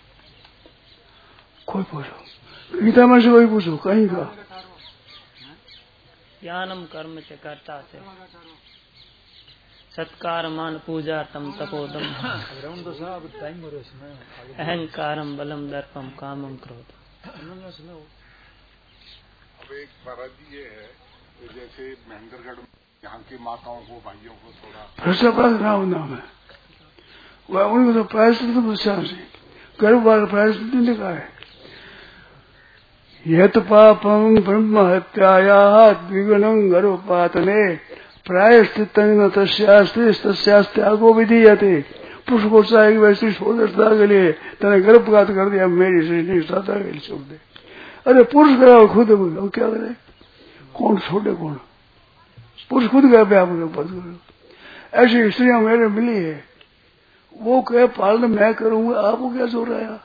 कोई पूछो, गीता में से कोई पूछो कहीं का। ज्ञानम कर्म च कर्ता से, सत्कार मान पूजा तम तपोदम, अहंकारम बलम दर्पम कामम क्रोध। अब एक महाराज जी ये है तो जैसे महेंद्रगढ़ यहाँ की माताओं को भाइयों को थोड़ा राम नाम है वह, उनको तो प्रायश्चित तो गर्भ वाला प्रायश्चित नहीं लिखा है। यत पापम ब्रह्म हत्याया द्विगुणं गर्भपातने प्रायश्चित न तस्यास्ते तस्यास्त्यागो विधीयते। पुरुष को चाहिए वैसे सोदरता के लिए तने गर्भपात कर दिया, मेरी श्री सदा के लिए छोड़ दे। अरे पुरुष गया खुद वो क्या करे, कौन छोड़े कौन, पुरुष खुद गया व्याप कर। ऐसी स्त्रियां मेरे मिली है, वो कहे पालन मैं करूंगा, आपको क्या जोर आया,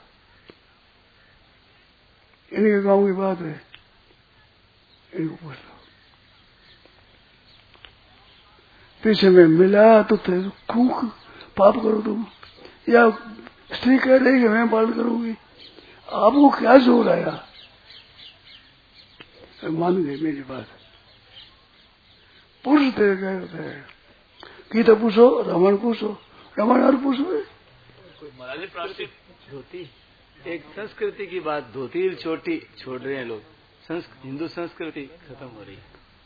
इनके गांव की बात है, इनको पूछ लो। पीछे में मिला तो खूब पाप करो तुम, या स्त्री कह रही कि मैं पालन करूंगी, आपको क्या जोर आया, मान गए मेरी बात। पुरुष दे गए होते हैं, गीता पूछो, रामायण पूछो, रामायण और पूछो। महाराज प्लास्टिक धोती, एक संस्कृति की बात, धोती छोटी छोड़ रहे हैं लोग, संस, हिंदू संस्कृति खत्म हो रही है।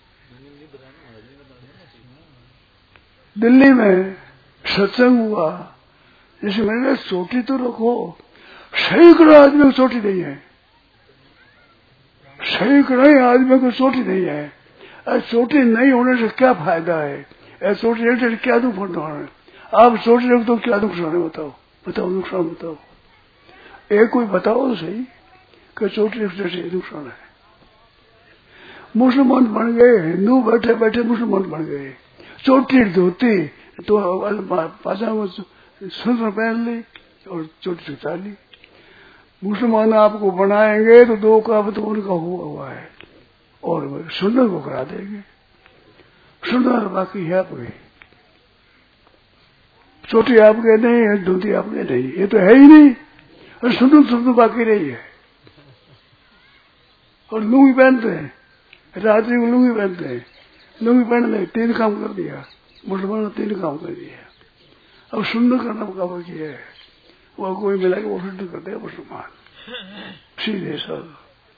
दिल्ली में सत्संग हुआ, जैसे मैंने चोटी तो रखो, सैकड़ों आदमी को चोटी नहीं है, सैकड़ों आदमी को चोटी नहीं है। चोटी नहीं होने से क्या फायदा है, चोटी रखने से क्या दुख होता है, आप चोटी रख तो क्या नुकसान है, बताओ बताओ नुकसान बताओ, एक कोई बताओ तो सही कि चोटी रखने से नुकसान है। मुसलमान बन गए, हिंदू बैठे बैठे मुसलमान बन गए, चोटी धोती तो पाजामा सुंदर पहन ली और चोटी उतार ली। मुसलमान आपको बनाएंगे तो दो काम तो उनका हुआ हुआ है, और सुंदर को करा देंगे, सुंदर बाकी है आपके, चोटी आपके नहीं है, धोती आपके नहीं, ये तो है ही नहीं, और सुंदर सुंदर बाकी नहीं है। और लुंगी पहनते हैं, रात्रि को लुंगी पहनते हैं, लुंगी पहन ले, तीन काम कर दिया मुसलमान ने, तीन काम कर दिया। अब सुंदर करना का बाकी है, वो कोई मिला के वो सुंदर करते हैं मुसलमान सीधे सब।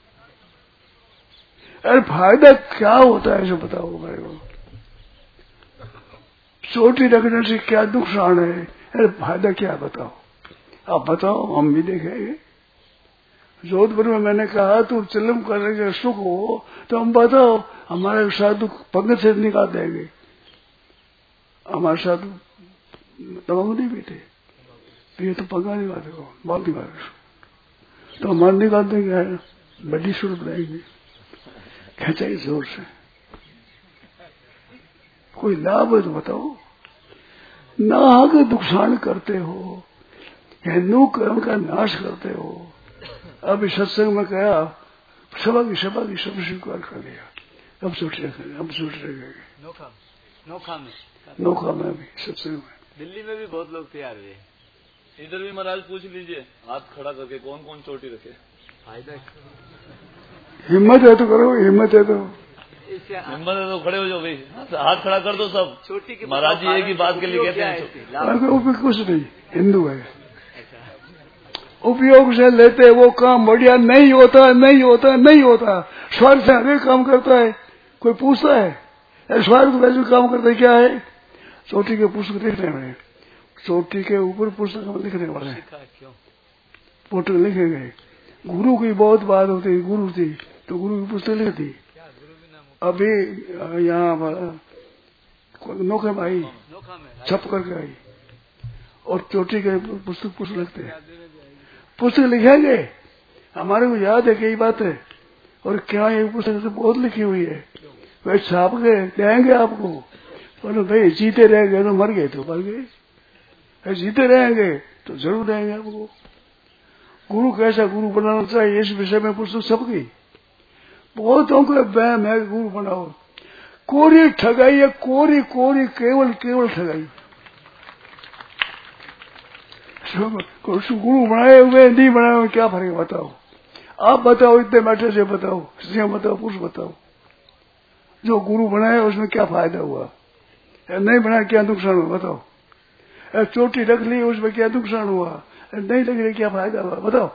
अरे फायदा क्या होता है, ऐसे बताओ मेरे को, चोटी रखने से क्या नुकसान है, अरे फायदा क्या बताओ, आप बताओ, हम भी देखेंगे। जोधपुर में मैंने कहा तू चिल्लम करने के सुख हो तो हम बताओ, हमारे साधु पंगत से निकाल देंगे, हमारे साधु तमाम नहीं पीते, तो ये तो पंगा नहीं बात है, बहुत ही बात, तो हमारे निकाल देंगे, बड़ी सुर बनाएंगे, खेचाई जोर से, कोई लाभ है तो बताओ। ना के नुकसान करते हो, हिंदू कर्म का नाश करते हो। अब इस सत्संग में कहा, सभा की सभा की सब स्वीकार कर लिया, अब सोच रखेंगे, अब सोच रखेंगे नोखा नोखा में नोखा में भी सत्संग में, दिल्ली में भी बहुत लोग तैयार हुए, इधर भी महाराज पूछ लीजिए, हाथ खड़ा करके कौन कौन चोटी रखे, फायदा हिम्मत है तो करो, हिम्मत है तो हिम्मत है तो खड़े हो जाओ भाई, हाथ खड़ा कर दो सब। छोटी की महाराज जी एक ही बात के लिए कहते हैं, उपयोग कुछ नहीं, हिंदू है, उपयोग से लेते वो काम बढ़िया नहीं होता, नहीं होता, नहीं होता, स्वार्थ से हर काम करता है, कोई पूछता है स्वार्थ वैसे काम करते क्या है। चोटी के पुस्तक लिखने में, चोटी के ऊपर पुस्तक लिखने वाले फोटो लिखेंगे, गुरु की बहुत बात होती, गुरु थी तो गुरु की पुस्तक लिख दी। अभी यहाँ नोखे में आई, छप करके आई, और चोटी के पुस्तक पुस्तक लिखते हैं, पुस्तक लिखेंगे, हमारे को याद है कई बात है, और क्या ये पुस्तक तो बहुत लिखी हुई है, वे छाप के देंगे आपको, बोलो भाई जीते रह गए तो मर गए तो मर गए, जीते रहेंगे तो जरूर देंगे आपको। गुरु कैसा गुरु बनाना चाहिए, इस विषय में पुस्तक छप गई, बहुतों को वहम है गुरु बनाओ, कोरी ठगाई है, कोरी कोरी केवल केवल ठगाई। गुरु बनाए हुए नहीं बनाए हुए क्या फर्क बताओ, आप बताओ, इतने बैठे से बताओ, स्त्रियां बताओ, पुरुष बताओ, जो गुरु बनाए उसमें क्या फायदा हुआ, नहीं बनाया क्या नुकसान हुआ बताओ, चोटी रख ली उसमें क्या नुकसान हुआ, नहीं लग रही क्या फायदा हुआ बताओ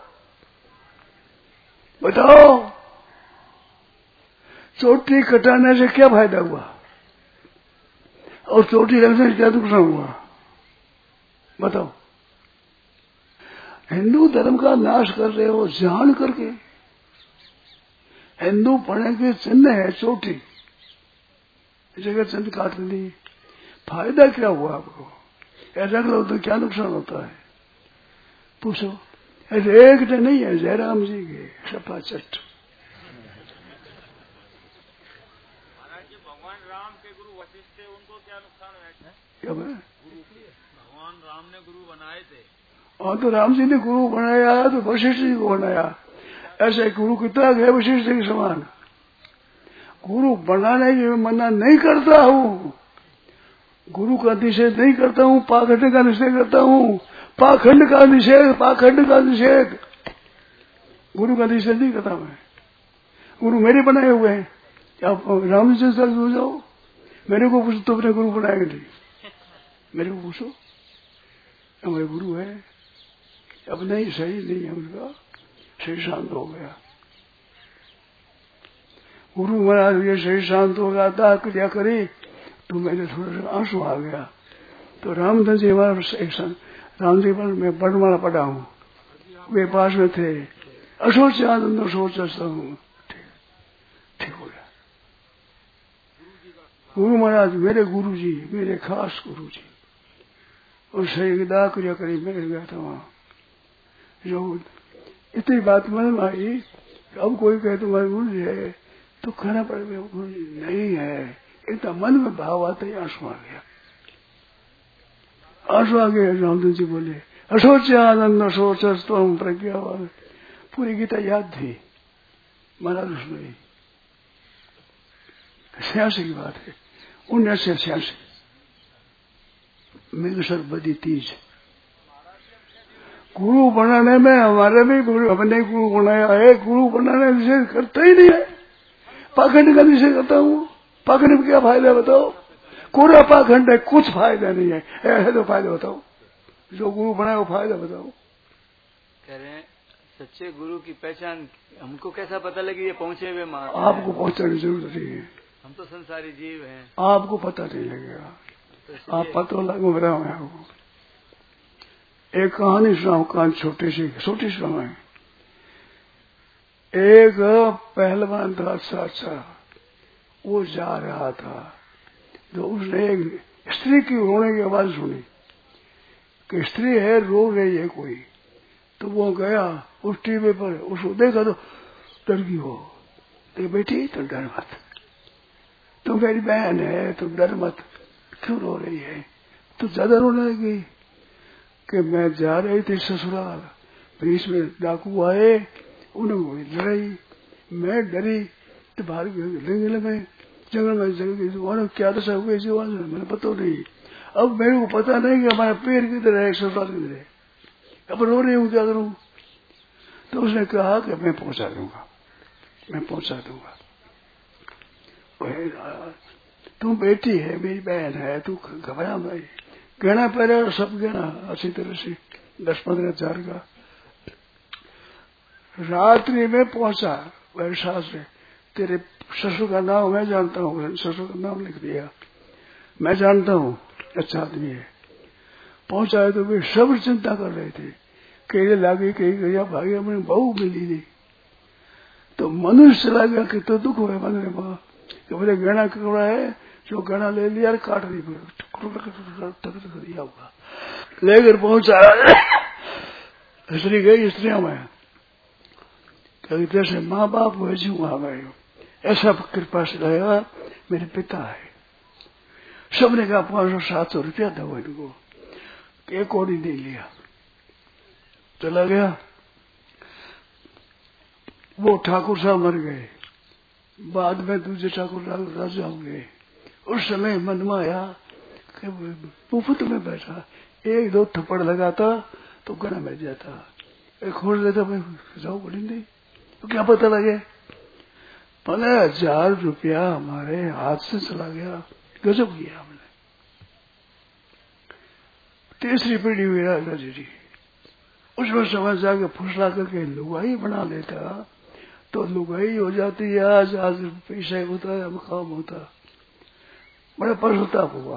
बताओ, चोटी कटाने से क्या फायदा हुआ और चोटी रखने से क्या नुकसान हुआ बताओ। हिंदू धर्म का नाश कर रहे हो जान करके, हिंदू पढ़े के चिन्ह है चोटी, जगह चिन्ह काट ली, फायदा क्या हुआ आपको? रख लो तो क्या नुकसान होता है? पूछो। एक तो नहीं है जयराम जी के सपा चट। भगवान राम के गुरु वशिष्ठ थे, उनको क्या नुकसान है? क्या भाई? भगवान राम ने गुरु बनाए थे। हाँ तो राम जी ने गुरु बनाया तो वशिष्ठ जी को बनाया। ऐसे गुरु कितना है वशिष्ठ जी के समान। गुरु बनाने की मैं मना नहीं करता हूँ, गुरु का निषेध नहीं करता हूँ, पाखंड का निषेध करता हूँ, पाखंड का निषेध, पाखंड का निषेध। गुरु का निषेध नहीं करता मैं। गुरु मेरे बनाए हुए हैं। आप राम जी से हो जाओ, मेरे को पूछो तो अपने गुरु बनाएंगे नहीं, मेरे को पूछो हमारे गुरु है। अब नहीं, सही नहीं है उनका, सही शांत हो गया। गुरु महाराज ये सही शांत हो गया था, क्रिया करी तो मेरे थोड़ा सा आंसू आ गया। तो रामधन जी हमारा राम जी पर मैं बड़माला पढ़ा हूँ, वे पास में थे। असोच आनंद सोच हूँ, ठीक हो गया। गुरु महाराज मेरे गुरु जी, मेरे खास गुरु जी, और सही दा क्रिया करी मैं गया था वहां। जो इतनी बात मन में आई, अब कोई कहे तुम्हारे गुरु जी है तो कहना पड़ेगा गुरु जी नहीं है। इतना मन में भाव आता ही आंसू आ गया, आंसू आ गया। रामदेव जी बोले असोच आनंद सोच तुम प्रज्ञा। पूरी गीता याद थी महाराज उसमें, छियासी की बात है, उन्नीस सौ छियासी मेघसर बदी तीज। गुरु बनाने में हमारे भी गुरु, अपने गुरु बनाया है, गुरु बनाने निषेध करता ही नहीं है, पाखंड का निषेध करता हूँ। पाखंड में क्या फायदा बताओ? कोरा पाखंड है, कुछ फायदा नहीं है। ऐसे तो फायदा बताओ, जो गुरु बनाए वो फायदा बताओ। कह रहे हैं सच्चे गुरु की पहचान हमको कैसा पता लगे? ये पहुंचे हुए माँ आपको पहुंचाने की जरूरत नहीं है, हम तो संसारी जीव हैं, आपको पता नहीं लगेगा। तो आप पता लगो बताओ मैं आपको एक कहानी सुनाऊ, कहानी छोटी सी छोटी सुनाऊ है। एक पहलवान था, अच्छा अच्छा, वो जा रहा था तो उसने एक स्त्री की रोने की आवाज सुनी कि स्त्री है, रो रही है कोई। तो वो गया उस टीवी पर, उसको देखा तो डर गई। हो तो बेटी तुम डर मत, तुम मेरी बहन है, तुम डर मत। क्यों रो रही है? तो ज्यादा रोने लगी कि मैं जा रही थी ससुराल, बीच में डाकू आए, उन्होंने लड़ाई, मैं डरी तो बाहर जंगल में जंगल में जंगल क्या दशा हुई जीवन में मैंने पता नहीं। अब मेरे को पता नहीं कि हमारा पैर किधर है, ससुराल किधर है, अब रो रही हूँ, क्या करूँ? तो उसने कहा कि मैं पहुंचा दूंगा, मैं पहुंचा दूंगा। तू बेटी है, मेरी बहन है, तू घबरा भाई। गहना पहले सब गहना अच्छी तरह से दस पंद्रह हजार का। रात्रि में पहुंचा वैसा से, तेरे ससुर का नाम मैं जानता हूँ, ससुर का नाम लिख दिया, मैं जानता हूँ अच्छा आदमी है। पहुंचा तो वे सब चिंता कर रहे थे, कहीं लागे कहीं गया भाग्य में बहू मिली नहीं। तो मनुष्य चला गया कि तो दुख हुआ मन में कि बोले गहना कपड़ा है, जो गहना ले लिया काट दी दिया होगा। लेकर पहुंचा स्त्री गई, स्त्रियों में कभी जैसे माँ बाप वैसे वहां गए, ऐसा कृपा से रहेगा मेरे पिता है। सबने कहा पांच सौ सात सौ रुपया दो इनको, एक कोड़ी नहीं लिया, चला गया। वो ठाकुर साहब मर गए, बाद में दूसरे ठाकुर राजा हो गए। उस समय मन में आया कि मुफ्त में बैठा, एक दो थप्पड़ लगाता तो गला मिल जाता, एक खोल देता मैं जाओ बोली नहीं, तो क्या पता लगे पंद्रह हजार रुपया हमारे हाथ से चला गया। गजब किया हमने। तीसरी पीढ़ी हुई राजा जी, उसमें समझ जाके फुसला करके लुगाई बना लेता तो लुगाई हो जाती है। आज आज पैसा होता है, मकाम होता, बड़ा पश्चाताप हुआ।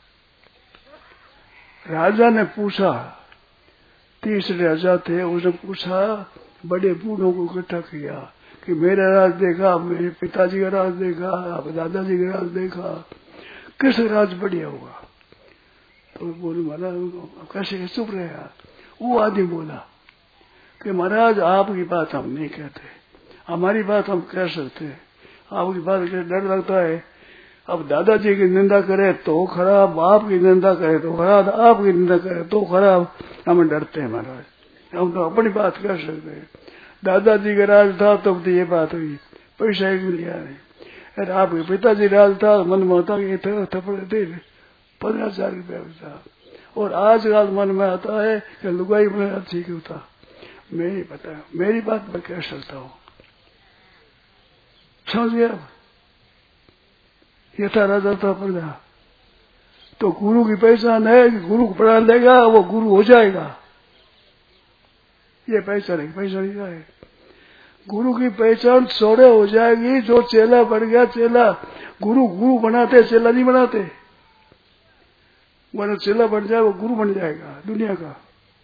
राजा ने पूछा, तीसरे राजा थे, उसने पूछा, बड़े बूढ़ों को इकट्ठा किया कि मेरा राज देखा, मेरे पिताजी का राज देखा, आप दादाजी का राज देखा, किस राज बढ़िया होगा? तो बोले महाराज कैसे चुप रहे? वो आदमी बोला कि महाराज आपकी बात हम नहीं कहते, हमारी बात हम कह सकते हैं, आपकी बात के डर लगता है। अब दादाजी की निंदा करे तो खराब, आपकी निंदा करे तो खराब, आपकी निंदा करे तो खराब, हम डरते हैं महाराज, हम तो अपनी बात कह सकते हैं। दादाजी का राज था तो ये बात हुई, पैसा एक लिया नहीं। अरे आपके पिताजी राज था, मन में होता ये थप्पड़ दे पंद्रह हजार रुपया था, और आज काल मन में आता है कि लुगाई में अच्छी क्यों था। मैं नहीं पता, मेरी बात मैं कह सकता हूँ, समझ गया? ये था राजा था प्रजा। तो गुरु की पहचान है कि गुरु को पढ़ा देगा वो गुरु हो जाएगा, ये पहचान है। पहचान क्या है? गुरु की पहचान सोरे हो जाएगी। जो चेला बन गया चेला, गुरु गुरु बनाते, चेला नहीं बनाते। वो चेला बन जाए वो गुरु बन जाएगा दुनिया का।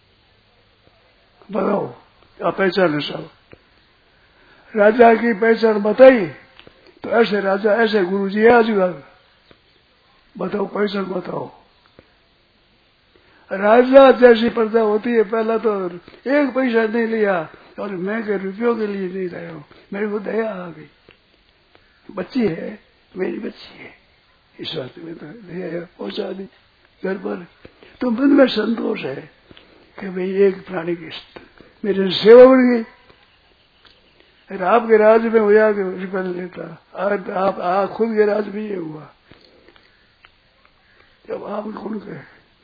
बताओ क्या पहचान है? सब राजा की पहचान बताई तो ऐसे राजा ऐसे गुरु जी है आजकल। बताओ पहचान बताओ। राजा जैसी प्रजा होती है, पहला तो एक पैसा नहीं लिया और मैं के रुपयों के लिए नहीं रहा हूं, मेरे को दया आ गई। बच्ची है, मेरी बच्ची है, इस बात में तो दया पहुंचा दी घर पर। तो मन में संतोष है कि भाई एक प्राणी की मेरी सेवा बढ़ गई। आपके राज में हुआ कि रुपया लेता, आप, आप, आप खुद के राज में ये हुआ। जब आप कौन कहे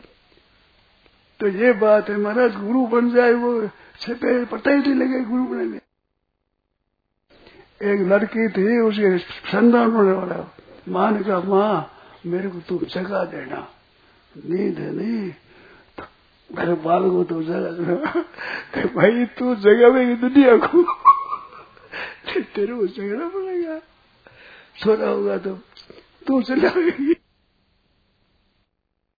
तो ये बात है महाराज, गुरु बन जाए वो छपे पता ही नहीं लगे गुरु बनने में। एक लड़की थी, उसके संतान होने वाला, मां ने कहा मां मेरे को तुम जगा देना, नींद है नहीं मेरे बाल को तो जगा देना। भाई तू जगावेगी दुनिया को, तेरे को जगना पड़ेगा, सोना होगा तो तू चलाएगी।